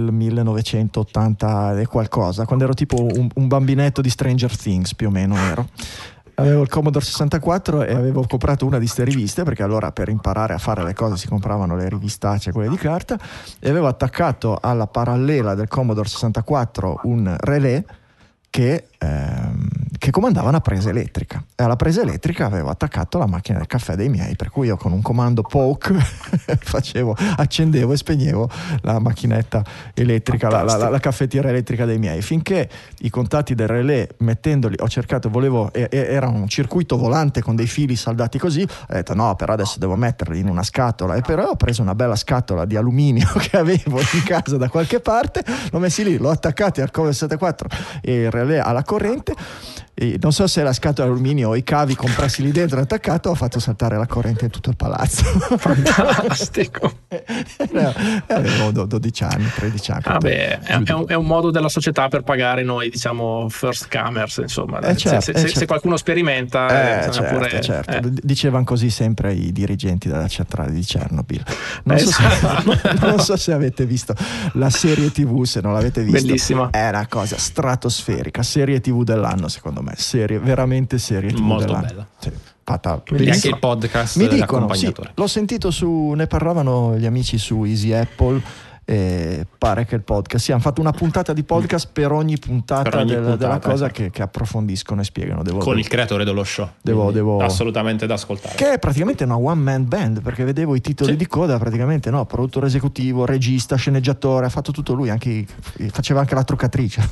1980 e qualcosa, quando ero tipo un bambinetto di Stranger Things, più o meno ero. Avevo il Commodore 64 e avevo comprato una di ste riviste, perché allora per imparare a fare le cose si compravano le rivistacce, quelle di carta, e avevo attaccato alla parallela del Commodore 64 un relè che comandava una presa elettrica, e alla presa elettrica avevo attaccato la macchina del caffè dei miei, per cui io con un comando poke accendevo e spegnevo la macchinetta elettrica, la caffettiera elettrica dei miei, finché i contatti del relè, mettendoli, ho cercato, era un circuito volante con dei fili saldati così, ho detto no, però adesso devo metterli in una scatola, e però ho preso una bella scatola di alluminio che avevo in casa da qualche parte, l'ho messi lì, l'ho attaccati al Commodore 64 e il relè alla corrente, e non so se la scatola d'alluminio o i cavi compressi lì dentro attaccato, ho fatto saltare la corrente in tutto il palazzo. Fantastico. Avevo 12 anni, 13 anni. Vabbè, è un modo della società per pagare noi, diciamo, first comers, insomma. Se qualcuno sperimenta, certo. Dicevano così sempre i dirigenti della centrale di Chernobyl. Non so se avete visto la serie TV, se non l'avete vista. Bellissima. È una cosa stratosferica, serie TV dell'anno secondo me, veramente serie TV molto dell'anno. bella. Sì. E anche il podcast mi dicono, sì, l'accompagnatore. l'ho sentito ne parlavano gli amici su Easy Apple, e pare che il podcast hanno fatto una puntata di podcast per ogni puntata della cosa, esatto. che approfondiscono e spiegano con il creatore dello show, devo assolutamente da ascoltare, che è praticamente una one man band, perché vedevo i titoli di coda, praticamente produttore esecutivo, regista, sceneggiatore, ha fatto tutto lui, faceva anche la truccatrice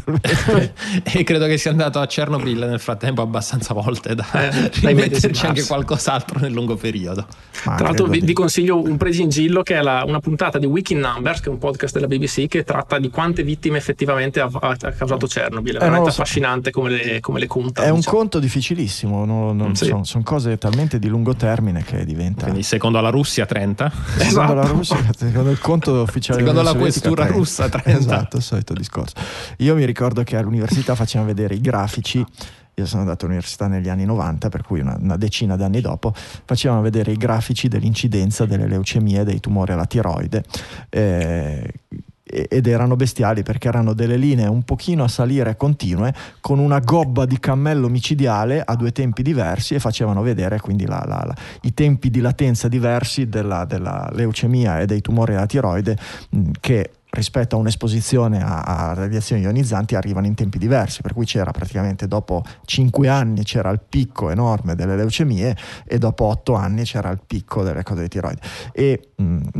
e credo che sia andato a Chernobyl nel frattempo abbastanza volte da rimetterci anche qualcos'altro nel lungo periodo. Tra l'altro vi consiglio un pregingillo che è una puntata di Wiki Numbers, che è un podcast della BBC che tratta di quante vittime effettivamente ha causato Chernobyl. È veramente affascinante come le conta. È un conto difficilissimo, sono cose talmente di lungo termine che diventa. Quindi secondo la Russia 30, secondo la Russia, secondo il conto ufficiale, secondo la questura russa 30. Esatto, il solito discorso. Io mi ricordo che all'università facevano vedere i grafici. Io sono andato all'università negli anni 90, per cui una decina d'anni dopo facevano vedere i grafici dell'incidenza delle leucemie, dei tumori alla tiroide, ed erano bestiali, perché erano delle linee un pochino a salire continue con una gobba di cammello micidiale a due tempi diversi, e facevano vedere quindi i tempi di latenza diversi della leucemia e dei tumori alla tiroide, che rispetto a un'esposizione a radiazioni ionizzanti arrivano in tempi diversi, per cui c'era praticamente dopo 5 anni c'era il picco enorme delle leucemie, e dopo 8 anni c'era il picco delle cose di tiroide, e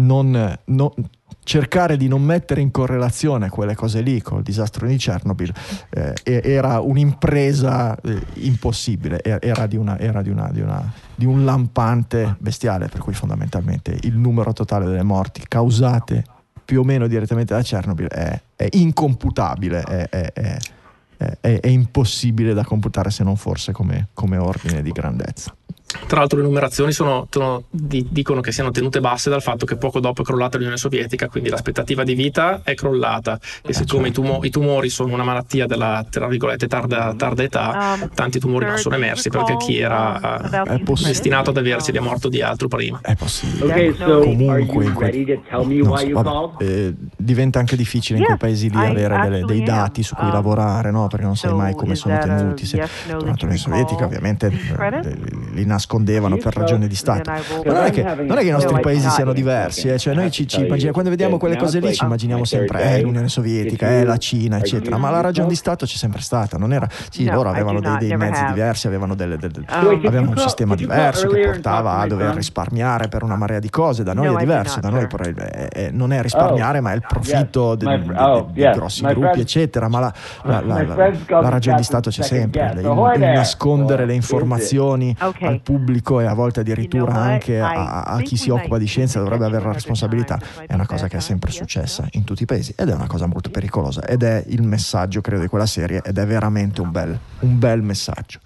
cercare di non mettere in correlazione quelle cose lì col disastro di Chernobyl era un'impresa impossibile, era di un lampante bestiale, per cui fondamentalmente il numero totale delle morti causate più o meno direttamente da Chernobyl è incomputabile, è impossibile da computare, se non forse come ordine di grandezza. Tra l'altro le numerazioni dicono che siano tenute basse dal fatto che poco dopo è crollata l'Unione Sovietica, quindi l'aspettativa di vita è crollata, e siccome i tumori sono una malattia della, tra virgolette, tarda età, tanti tumori non sono emersi perché chi era destinato ad averceli è morto di altro prima. È possibile. Okay, so Comunque, are you ready to tell me why you called? diventa anche difficile in quei paesi lì avere dei dati su cui lavorare, no? Perché non sai mai come sono tenuti. Durante l'Unione Sovietica ovviamente li nascondevano per ragioni di Stato. Ma non è che i nostri paesi siano diversi, cioè noi ci immaginiamo, quando vediamo quelle cose lì ci immaginiamo sempre l'Unione Sovietica, la Cina, eccetera, ma la ragione di Stato c'è sempre stata, non era, sì, loro avevano dei mezzi diversi, avevano avevano un sistema diverso che portava a dover risparmiare per una marea di cose. Da noi è diverso, da noi non è risparmiare, ma è il profitto dei grossi gruppi, eccetera, ma la ragione di Stato c'è sempre, il nascondere le informazioni al pubblico e a volte addirittura anche a chi si occupa di scienza, dovrebbe avere la responsabilità. È una cosa che è sempre successa in tutti i paesi ed è una cosa molto pericolosa, ed è il messaggio, credo, di quella serie, ed è veramente un bel messaggio.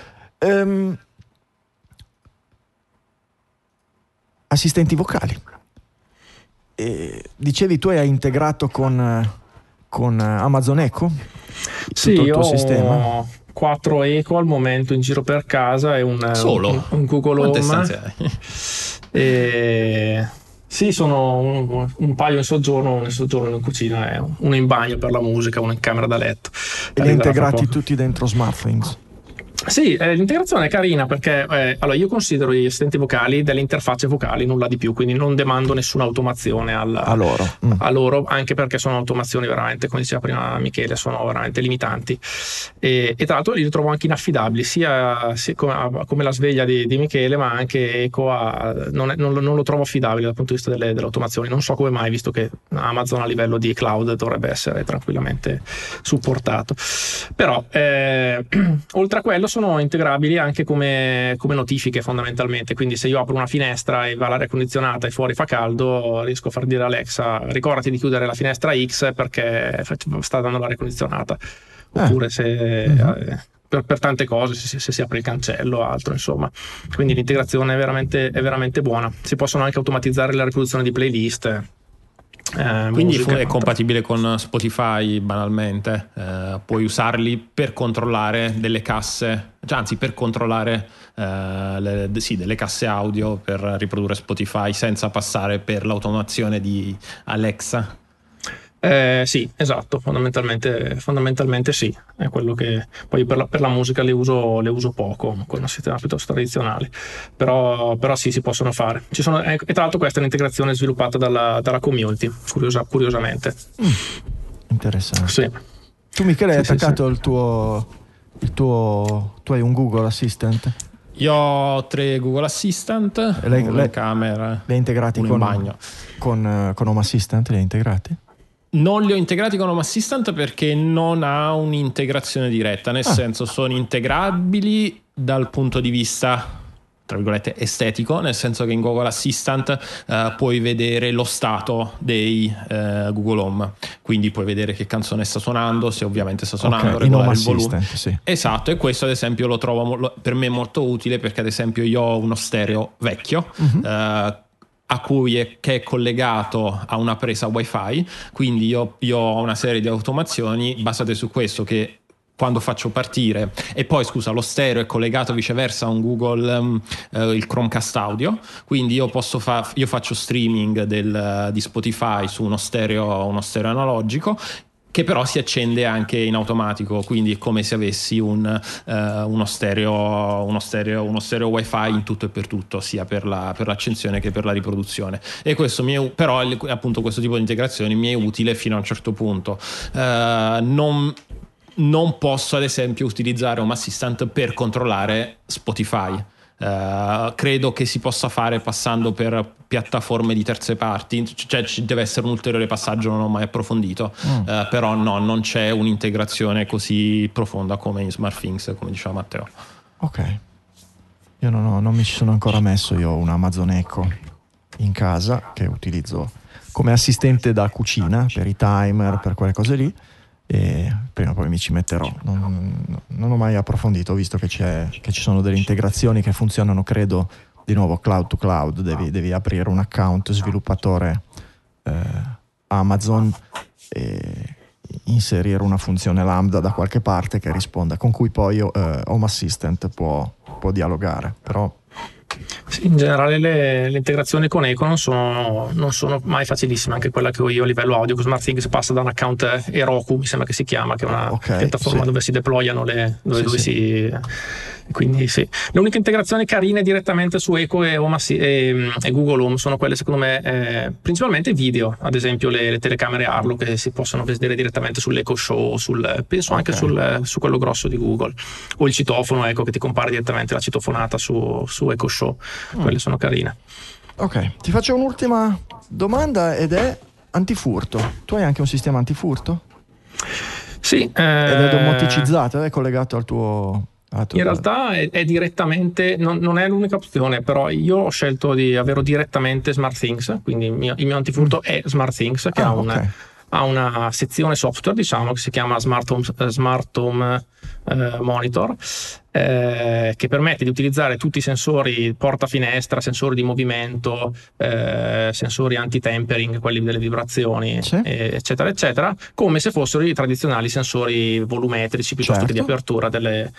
Assistenti vocali. Dicevi tu hai integrato con Amazon Echo? Sì, tutto il tuo ho sistema? 4 Echo al momento in giro per casa e un Google Home. Quante stanze hai? Sì, sono un paio in soggiorno, uno in soggiorno in cucina e uno in bagno per la musica, uno in camera da letto. E li hai integrati tutti dentro SmartThings? Sì, l'integrazione è carina perché allora io considero gli assistenti vocali delle interfacce vocali, nulla di più, quindi non demando nessuna automazione a loro, anche perché sono automazioni veramente, come diceva prima Michele, sono veramente limitanti e tra l'altro li trovo anche inaffidabili, sia come la sveglia di Michele, ma anche Echo non lo trovo affidabile dal punto di vista delle automazioni. Non so come mai, visto che Amazon a livello di cloud dovrebbe essere tranquillamente supportato, però oltre a quello sono integrabili anche come notifiche fondamentalmente, quindi se io apro una finestra e va l'aria condizionata e fuori fa caldo, riesco a far dire a Alexa ricordati di chiudere la finestra X perché sta dando l'aria condizionata, oppure se per tante cose, se si apre il cancello o altro, insomma. Quindi l'integrazione è veramente buona. Si possono anche automatizzare la riproduzione di playlist. Quindi è compatibile con Spotify banalmente, puoi usarli per controllare delle casse, anzi per controllare delle casse audio per riprodurre Spotify senza passare per l'automazione di Alexa. Sì, esatto, fondamentalmente sì, è quello che poi per la musica le uso poco con un sistema piuttosto tradizionale, però sì, si possono fare. E tra l'altro questa è un'integrazione sviluppata dalla community, curiosamente. Interessante. Sì. Tu Michele hai attaccato il tuo tu hai un Google Assistant? Io ho 3 Google Assistant, le camere, li hai integrati in bagno. Con Home Assistant, li hai integrati? Non li ho integrati con Home Assistant perché non ha un'integrazione diretta, nel senso sono integrabili dal punto di vista tra virgolette estetico, nel senso che in Google Assistant puoi vedere lo stato dei Google Home, quindi puoi vedere che canzone sta suonando, se ovviamente sta suonando, regolare il volume. Sì. Esatto, e questo ad esempio lo trovo per me molto utile perché ad esempio io ho uno stereo vecchio a cui che è collegato a una presa wifi, quindi io ho una serie di automazioni basate su questo, che quando faccio partire, e poi scusa, lo stereo è collegato viceversa a un Google il Chromecast audio, quindi io faccio streaming di Spotify su uno stereo analogico, che però si accende anche in automatico, quindi è come se avessi uno stereo wifi in tutto e per tutto, sia per l'accensione che per la riproduzione. E questo però appunto questo tipo di integrazione mi è utile fino a un certo punto. Non posso ad esempio utilizzare Home Assistant per controllare Spotify. Credo che si possa fare passando per piattaforme di terze parti, cioè ci deve essere un ulteriore passaggio, non ho mai approfondito, però no, non c'è un'integrazione così profonda come in SmartThings, come diceva Matteo. Ok, io non mi ci sono ancora messo. Io ho un Amazon Echo in casa che utilizzo come assistente da cucina per i timer, per quelle cose lì. e prima o poi mi ci metterò. Non ho mai approfondito, ho visto che ci sono delle integrazioni che funzionano, credo, di nuovo cloud to cloud, devi aprire un account sviluppatore Amazon e inserire una funzione Lambda da qualche parte che risponda, con cui poi Home Assistant può dialogare. Però sì, in generale le integrazioni con Echo non sono mai facilissime. Anche quella che ho io a livello audio con SmartThings passa da un account Heroku, mi sembra che si chiama, che è una piattaforma dove si deployano quindi sì. Le uniche integrazioni carine direttamente su Echo e Google Home sono quelle, secondo me, principalmente video, ad esempio le telecamere Arlo che si possono vedere direttamente sull'Echo Show, penso anche su quello grosso di Google, o il citofono, ecco, che ti compare direttamente la citofonata su Echo Show. Quelle sono carine. Ok, ti faccio un'ultima domanda ed è antifurto. Tu hai anche un sistema antifurto? Sì. Ed è domoticizzato, è collegato al tuo... In realtà è direttamente, non è l'unica opzione, però io ho scelto di averlo direttamente SmartThings, quindi il mio antifurto è SmartThings, che ha una sezione software, diciamo, che si chiama Smart Home Monitor, che permette di utilizzare tutti i sensori porta finestra, sensori di movimento, sensori anti-tempering, quelli delle vibrazioni, eccetera eccetera, come se fossero i tradizionali sensori volumetrici piuttosto che di apertura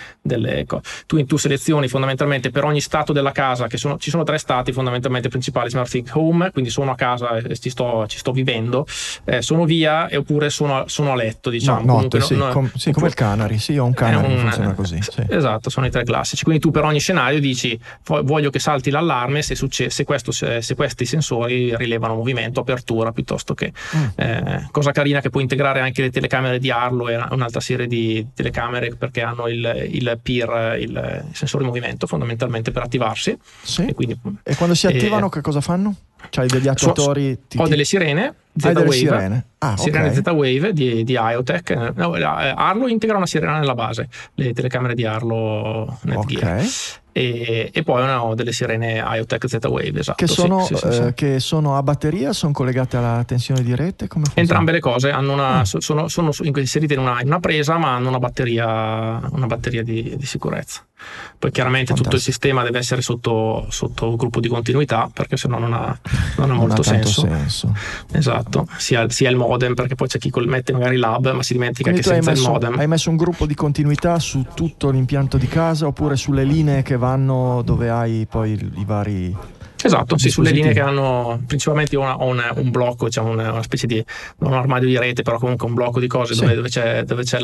tu selezioni fondamentalmente per ogni stato della casa, ci sono 3 stati fondamentalmente principali SmartThings: home, quindi sono a casa e ci sto vivendo, sono via, oppure sono a letto, diciamo. Notte, come il Canary, sì, ho un Canary che funziona così. Sì. Esatto, sono i 3 classici. Quindi tu per ogni scenario dici: voglio che salti l'allarme se questi sensori rilevano movimento, apertura, piuttosto che cosa carina, che puoi integrare anche le telecamere di Arlo e un'altra serie di telecamere, perché hanno il PIR, il sensore di movimento, fondamentalmente, per attivarsi. Sì. E quando si attivano che cosa fanno? C'hai degli attuatori? Ho delle sirene Z-Wave, sirene Z-Wave di IoTech. Arlo integra una sirena nella base, le telecamere di Arlo Netgear. E poi ho delle sirene IoTech Z-Wave, esatto. Che sono a batteria, sono collegate alla tensione di rete? Come funziona? Entrambe le cose hanno sono inserite in una presa, ma hanno una batteria di sicurezza. Poi chiaramente tutto il sistema deve essere sotto gruppo di continuità, perché sennò non ha molto senso. Esatto, sia il modem, perché poi c'è chi mette magari l'hub ma si dimentica che senza il modem. Hai messo un gruppo di continuità su tutto l'impianto di casa, oppure sulle linee che vanno dove hai poi i vari... Esatto, sì, sulle linee che hanno principalmente ho un blocco, diciamo una specie di, non un armadio di rete, però comunque un blocco di cose dove c'è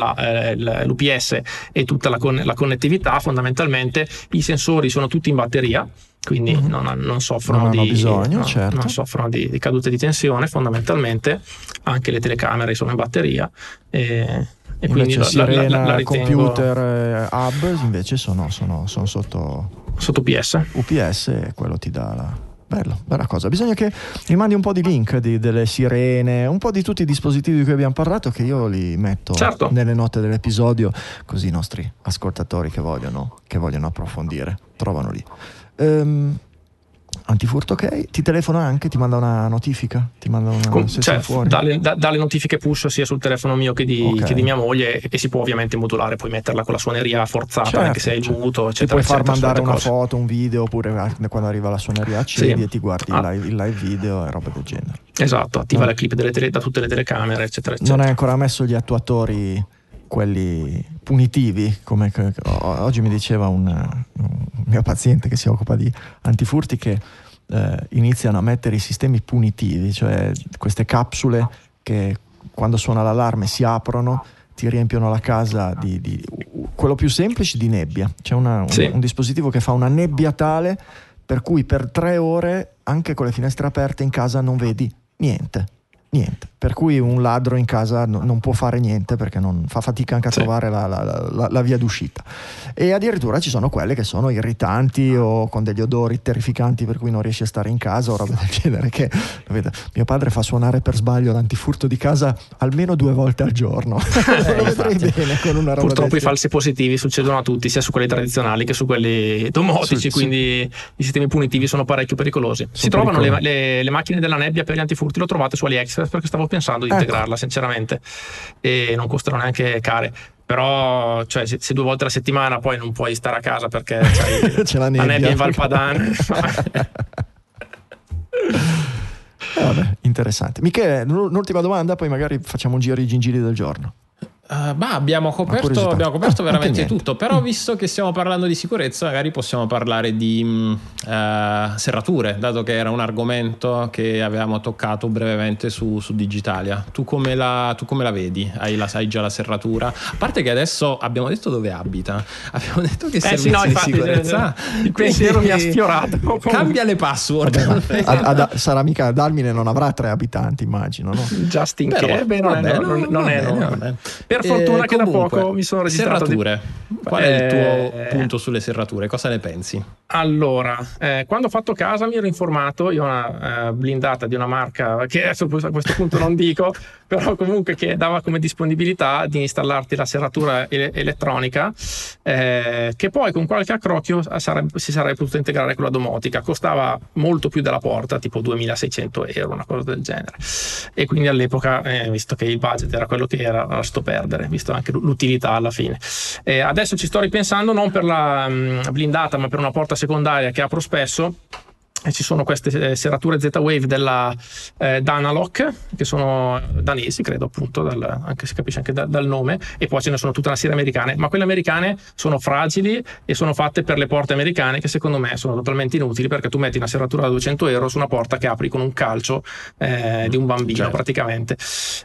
l'UPS e tutta la connettività. Fondamentalmente i sensori sono tutti in batteria, quindi non soffrono non soffrono di cadute di tensione. Fondamentalmente anche le telecamere sono in batteria e quindi la computer hub invece sono sotto UPS, e quello ti dà bella cosa. Bisogna che mi mandi un po' di link delle sirene, un po' di tutti i dispositivi di cui abbiamo parlato, che io li metto nelle note dell'episodio, così i nostri ascoltatori che vogliono approfondire trovano lì. Antifurto, ok. Ti telefona anche, ti manda una notifica, ti manda una fuori. Dalle notifiche push sia sul telefono mio che di mia moglie, e si può ovviamente modulare, puoi metterla con la suoneria forzata, anche se è il muto, eccetera. Ti puoi far mandare una foto, un video, oppure quando arriva la suoneria accedi e ti guardi il live video e roba del genere. Esatto, attiva le clip da tutte le telecamere, eccetera, eccetera. Non hai ancora messo gli attuatori, quelli punitivi, come oggi mi diceva un mio paziente che si occupa di antifurti, che iniziano a mettere i sistemi punitivi, cioè queste capsule che quando suona l'allarme si aprono, ti riempiono la casa di quello più semplice, di nebbia. C'è un dispositivo che fa una nebbia tale per cui per 3 ore, anche con le finestre aperte in casa, non vedi niente, per cui un ladro in casa non può fare niente, perché non fa fatica anche a trovare la via d'uscita. E addirittura ci sono quelle che sono irritanti o con degli odori terrificanti, per cui non riesci a stare in casa o roba del genere, che mio padre fa suonare per sbaglio l'antifurto di casa almeno 2 volte al giorno. Lo vedrei bene con una roba. Purtroppo i falsi positivi succedono a tutti, sia su quelli tradizionali che su quelli domotici, quindi i sistemi punitivi sono parecchio pericolosi. Si trovano le macchine della nebbia per gli antifurti, lo trovate su AliExpress, perché stavo pensando di integrarla sinceramente, e non costano neanche care. Però cioè, se 2 volte alla settimana poi non puoi stare a casa perché c'è la nebbia in Valpadana. Vabbè, interessante. Michele, un'ultima domanda, poi magari facciamo un giro di gingilli del giorno. Abbiamo coperto veramente tutto, però visto che stiamo parlando di sicurezza, magari possiamo parlare di serrature, dato che era un argomento che avevamo toccato brevemente su Digitalia. Tu come la vedi? Sai già la serratura? A parte che adesso abbiamo detto dove abita, abbiamo detto che servizi di sicurezza. Il pensiero mi ha sfiorato. Cambia le password. Sarà mica Dalmine, non avrà 3 abitanti, immagino, no? Just in case, non è. Per fortuna che comunque, da poco mi sono registrato. Serrature. Qual è il tuo punto sulle serrature? Cosa ne pensi? Allora, quando ho fatto casa mi ero informato, io ho una blindata di una marca che adesso a questo punto non dico, però comunque che dava come disponibilità di installarti la serratura elettronica, che poi con qualche accrocchio si sarebbe potuta integrare con la domotica. Costava molto più della porta, tipo 2.600 €, una cosa del genere, e quindi all'epoca, visto che il budget era quello che era, lasciato perdere, visto anche l'utilità alla fine. Adesso ci sto ripensando, non per la blindata ma per una porta secondaria che apro spesso, e ci sono queste serrature Z-Wave della Danalock, che sono danesi, credo, appunto, anche si capisce anche dal nome, e poi ce ne sono tutta una serie americane, ma quelle americane sono fragili e sono fatte per le porte americane, che secondo me sono totalmente inutili, perché tu metti una serratura da 200 € su una porta che apri con un calcio di un bambino, praticamente.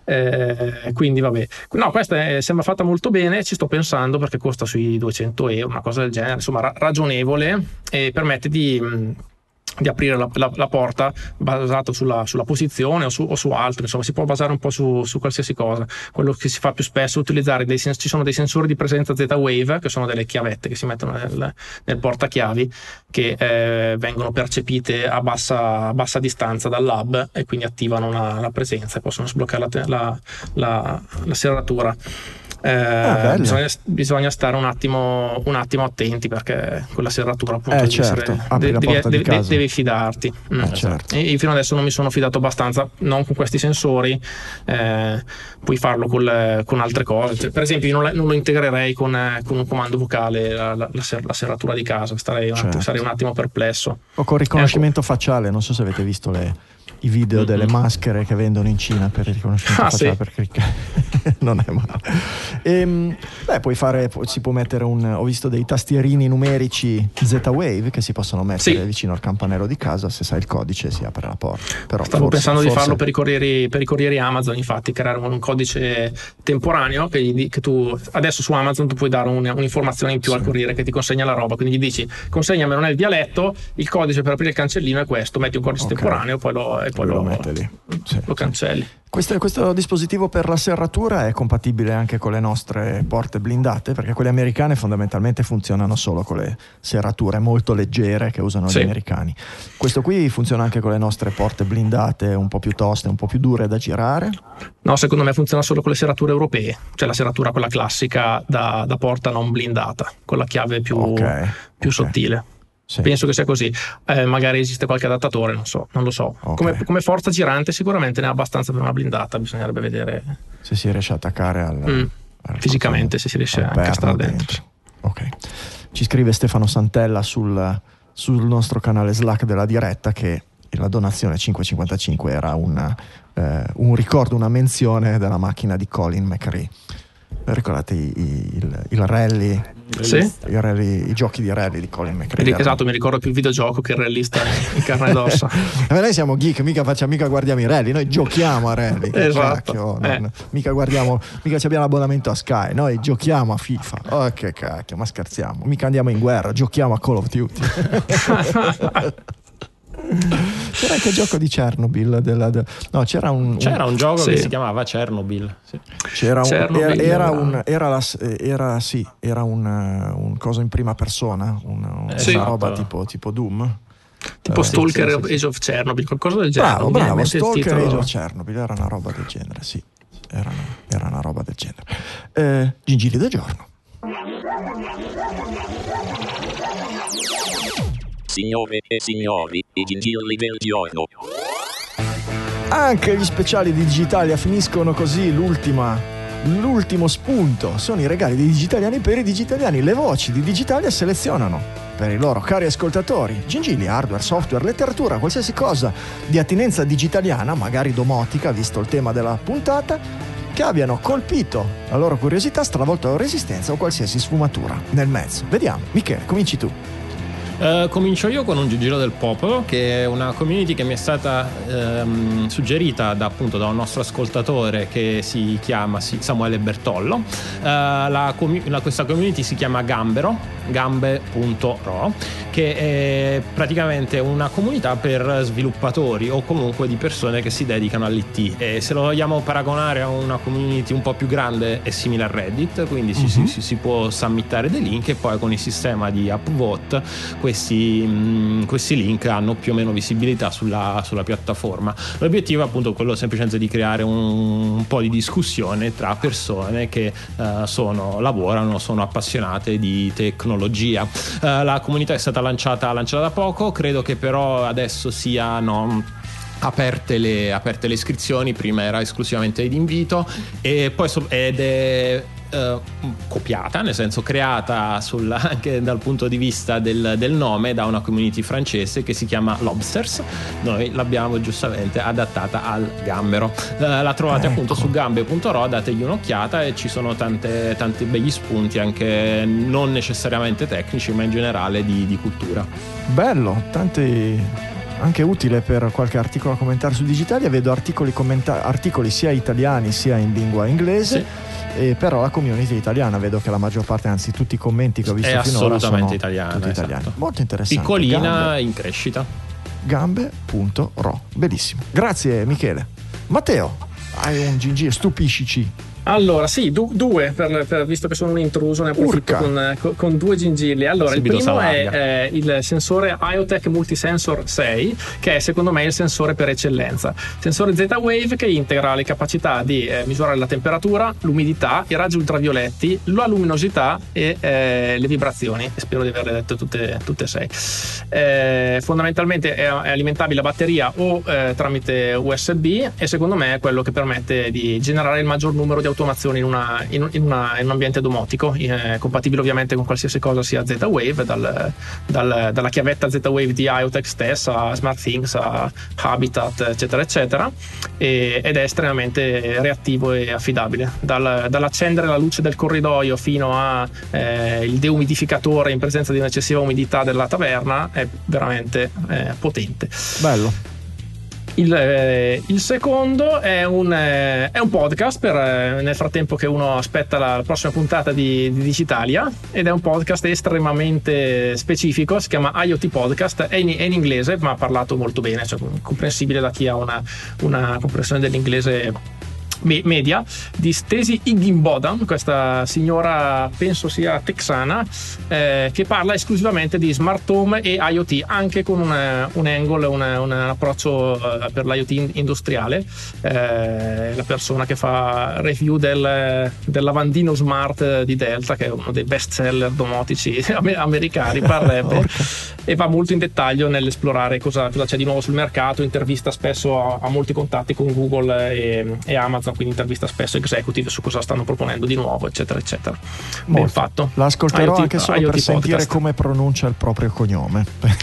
Quindi vabbè, no, questa sembra fatta molto bene, ci sto pensando perché costa sui 200 €, una cosa del genere, insomma ragionevole, e permette di aprire la porta basato sulla posizione o su altro, insomma si può basare un po' su qualsiasi cosa. Quello che si fa più spesso è utilizzare ci sono dei sensori di presenza Z-Wave, che sono delle chiavette che si mettono nel portachiavi, che vengono percepite a bassa distanza dal hub, e quindi attivano la presenza e possono sbloccare la serratura. Bisogna stare un attimo attenti, perché quella serratura appunto devi fidarti. Certo. E fino adesso non mi sono fidato abbastanza, non con questi sensori, puoi farlo con altre cose, cioè, per esempio io non lo integrerei con un comando vocale la serratura di casa, sarei un attimo perplesso. O con riconoscimento facciale, non so se avete visto i video delle maschere che vendono in Cina per il riconoscimento facciale, per cliccare. Non è male. Si può mettere ho visto dei tastierini numerici Z-Wave che si possono mettere vicino al campanello di casa, se sai il codice si apre la porta. Però stavo pensando di farlo per i corrieri Amazon, infatti, creare un codice temporaneo che tu adesso su Amazon tu puoi dare un'informazione in più al corriere che ti consegna la roba, quindi gli dici consegnamelo nel dialetto, il codice per aprire il cancellino è questo, metti un codice temporaneo e poi lo mette lì. Lo cancelli. Questo dispositivo per la serratura è compatibile anche con le nostre porte blindate, perché quelle americane fondamentalmente funzionano solo con le serrature molto leggere che usano gli americani. Questo qui funziona anche con le nostre porte blindate un po' più toste, un po' più dure da girare? No, secondo me funziona solo con le serrature europee, cioè la serratura quella classica da porta non blindata, con la chiave più sottile. Sì. Penso che sia così, magari esiste qualche adattatore, non lo so. Come forza girante sicuramente ne ha abbastanza per una blindata, bisognerebbe vedere se si riesce a attaccare fisicamente, se si riesce a incastrare dentro. Ok. Ci scrive Stefano Santella sul nostro canale Slack della diretta che la donazione 5,55 era un ricordo, una menzione della macchina di Colin McRae. Ricordate il rally? Sì. I giochi di rally di Colin McRae. Esatto, mi ricordo più il videogioco che il rallista in carne ed ossa. Noi siamo geek, mica guardiamo i rally, noi giochiamo a rally. Esatto. Mica abbiamo l'abbonamento a Sky, noi giochiamo a FIFA. Oh che cacchio, ma scherziamo, mica andiamo in guerra, giochiamo a Call of Duty. C'era anche il gioco di Chernobyl c'era un gioco che si chiamava Chernobyl. Sì. Era un coso in prima persona, una roba tipo Doom, tipo Stalker Age of Chernobyl, qualcosa del genere. Bravo, Stalker Age of Chernobyl era una roba del genere, sì. Era una roba del genere. Gingilli del giorno. Signore e signori, i gingilli del giorno. Anche gli speciali di Digitalia finiscono così. L'ultimo spunto sono i regali di Digitaliani per i digitaliani. Le voci di Digitalia selezionano per i loro cari ascoltatori gingilli, hardware, software, letteratura, qualsiasi cosa di attinenza digitaliana, magari domotica, visto il tema della puntata, che abbiano colpito la loro curiosità, stravolto la loro resistenza o qualsiasi sfumatura nel mezzo. Vediamo, Michele, cominci tu. Comincio io con un Gigillo del Popolo, che è una community che mi è stata suggerita da un nostro ascoltatore che si chiama Samuele Bertollo. Questa community si chiama gambe.ro, che è praticamente una comunità per sviluppatori o comunque di persone che si dedicano all'IT, e se lo vogliamo paragonare a una community un po' più grande è simile a Reddit, quindi si può submittare dei link e poi con il sistema di upvote questi link hanno più o meno visibilità sulla piattaforma. L'obiettivo è appunto quello semplicemente di creare un po' di discussione tra persone che lavorano, sono appassionate di tecnologia. La comunità è stata lanciata da poco, credo che però adesso siano aperte le iscrizioni. Prima era esclusivamente d'invito e poi ed è copiata, nel senso creata anche dal punto di vista del nome, da una community francese che si chiama Lobsters. Noi l'abbiamo giustamente adattata al gambero. La trovate appunto su gambe.ro, dategli un'occhiata e ci sono tanti begli spunti, anche non necessariamente tecnici ma in generale di cultura. Bello, anche utile per qualche articolo a commentare su Digitalia. Vedo articoli sia italiani sia in lingua inglese. Sì. Però la community italiana, vedo che la maggior parte, anzi tutti i commenti che ho visto finora sono italiana, tutti italiani. Molto interessante. Piccolina, in crescita. Gambe.ro, bellissimo. Grazie Michele. Matteo, hai un GG, stupiscici. Allora, sì, due, visto che sono un intruso, ne approfitto con due gingilli. Allora, il primo è il sensore IoTech Multisensor 6, che è secondo me il sensore per eccellenza. Sensore Z-Wave che integra le capacità di misurare la temperatura, l'umidità, i raggi ultravioletti, la luminosità e le vibrazioni. Spero di averle dette tutte e sei. Fondamentalmente è alimentabile a batteria o tramite USB, e secondo me è quello che permette di generare il maggior numero di automazioni in un ambiente domotico, compatibile ovviamente con qualsiasi cosa sia Z-Wave, dalla chiavetta Z-Wave di IoTech stessa a SmartThings a Habitat eccetera eccetera, ed è estremamente reattivo e affidabile, dall'accendere la luce del corridoio fino a il deumidificatore in presenza di un'eccessiva umidità della taverna. È veramente potente. Bello. Il secondo è un podcast nel frattempo che uno aspetta la prossima puntata di Digitalia, ed è un podcast estremamente specifico, si chiama IoT Podcast, è in inglese ma parlato molto bene, cioè comprensibile da chi ha una comprensione dell'inglese media, di Stacey Higginbotham, questa signora penso sia texana, che parla esclusivamente di smart home e IoT, anche con un angle, un approccio per l'IoT industriale. La persona che fa review del lavandino smart di Delta, che è uno dei best seller domotici americani, parrebbe, e va molto in dettaglio nell'esplorare cosa c'è di nuovo sul mercato. Intervista spesso a molti contatti con Google e Amazon, quindi intervista spesso executive su cosa stanno proponendo di nuovo eccetera eccetera. Ben fatto. L'ascolterò anche solo per sentire podcast. Come pronuncia il proprio cognome.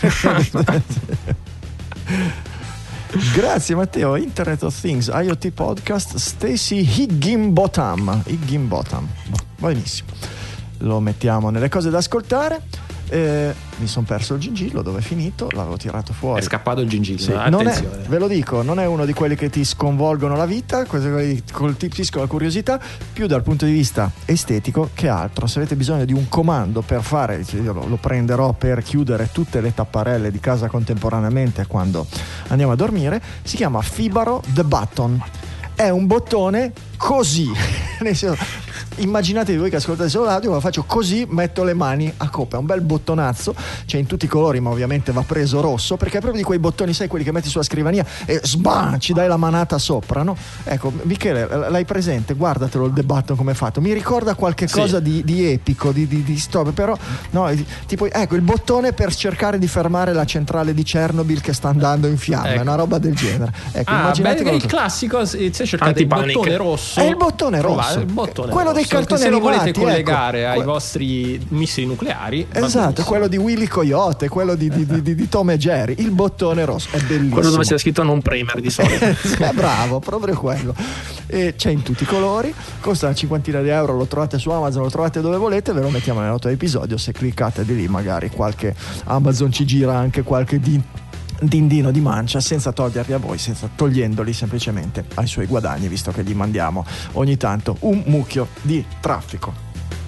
Grazie Matteo. Internet of Things IoT Podcast, Stacey Higginbotham. Benissimo, lo mettiamo nelle cose da ascoltare. Mi sono perso il gingillo, dove è finito? L'avevo tirato fuori. È scappato il gingillo, sì. Ve lo dico, non è uno di quelli che ti sconvolgono la vita, quelli che colpiscono la curiosità più dal punto di vista estetico che altro. Se avete bisogno di un comando per fare, io lo prenderò per chiudere tutte le tapparelle di casa contemporaneamente quando andiamo a dormire, si chiama Fibaro The Button. È un bottone così immaginatevi voi che ascoltate solo l'audio, lo faccio così, metto le mani a coppa, è un bel bottonazzo, c'è in tutti i colori, ma ovviamente va preso rosso, perché è proprio di quei bottoni, sai, quelli che metti sulla scrivania e sbam, ci dai la manata sopra, no? Ecco, Michele, l'hai presente? Guardatelo il The Button come è fatto, mi ricorda qualche cosa di epico, di storia, però no, tipo, ecco, il bottone per cercare di fermare la centrale di Chernobyl che sta andando in fiamme, ecco. Una roba del genere. Ecco, il classico, se cercate il bottone rosso, è il bottone rosso, il bottone quello rosso, dei cartoni se animati, lo volete collegare ecco, ai vostri missili nucleari, esatto, quello di Willy Coyote, quello di Tom e Jerry, il bottone rosso è bellissimo, quello dove c'è scritto non premere di solito. Bravo, proprio quello, e c'è in tutti i colori, costa una cinquantina di euro, lo trovate su Amazon, lo trovate dove volete, ve lo mettiamo nella nota dell'episodio, se cliccate di lì magari qualche Amazon ci gira anche qualche dindino di mancia, senza toglierli a voi, togliendoli semplicemente ai suoi guadagni, visto che gli mandiamo ogni tanto un mucchio di traffico.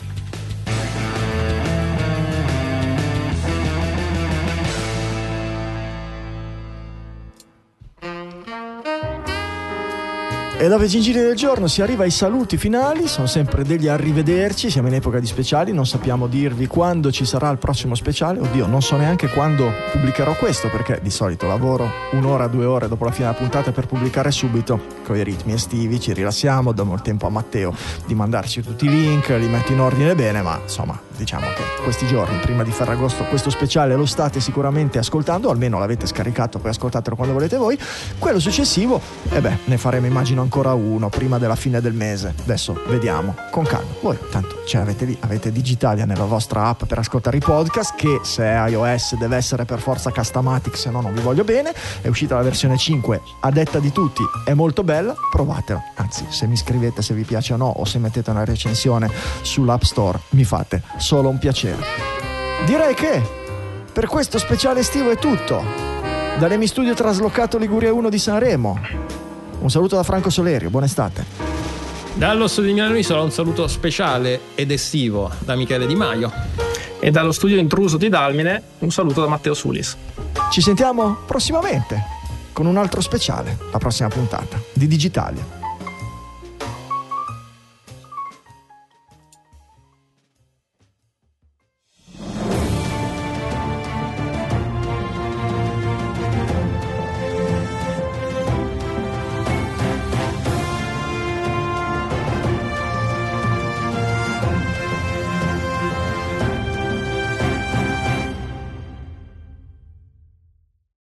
E dopo i gingilli del giorno si arriva ai saluti finali, sono sempre degli arrivederci, siamo in epoca di speciali, non sappiamo dirvi quando ci sarà il prossimo speciale, oddio, non so neanche quando pubblicherò questo, perché di solito lavoro 1 ora, 2 ore dopo la fine della puntata per pubblicare subito, con i ritmi estivi ci rilassiamo, diamo il tempo a Matteo di mandarci tutti i link, li metto in ordine bene, ma insomma diciamo che questi giorni prima di Ferragosto questo speciale lo state sicuramente ascoltando, almeno l'avete scaricato, poi ascoltatelo quando volete voi. Quello successivo, ne faremo immagino ancora uno prima della fine del mese, adesso vediamo con calma. Voi tanto ce l'avete lì, avete Digitalia nella vostra app per ascoltare i podcast, che se è iOS deve essere per forza Castamatic, se no non vi voglio bene. È uscita la versione 5, a detta di tutti è molto bella, provatela, anzi se mi scrivete se vi piace o no, o se mettete una recensione sull'App Store mi fate solo un piacere. Direi che per questo speciale estivo è tutto. Dall'Emi Studio traslocato Liguria 1 di Sanremo, un saluto da Franco Solerio, buona estate. Dallo studio di Milano Isola un saluto speciale ed estivo da Michele Di Maio. E dallo studio intruso di Dalmine un saluto da Matteo Sulis. Ci sentiamo prossimamente con un altro speciale, la prossima puntata di Digitalia.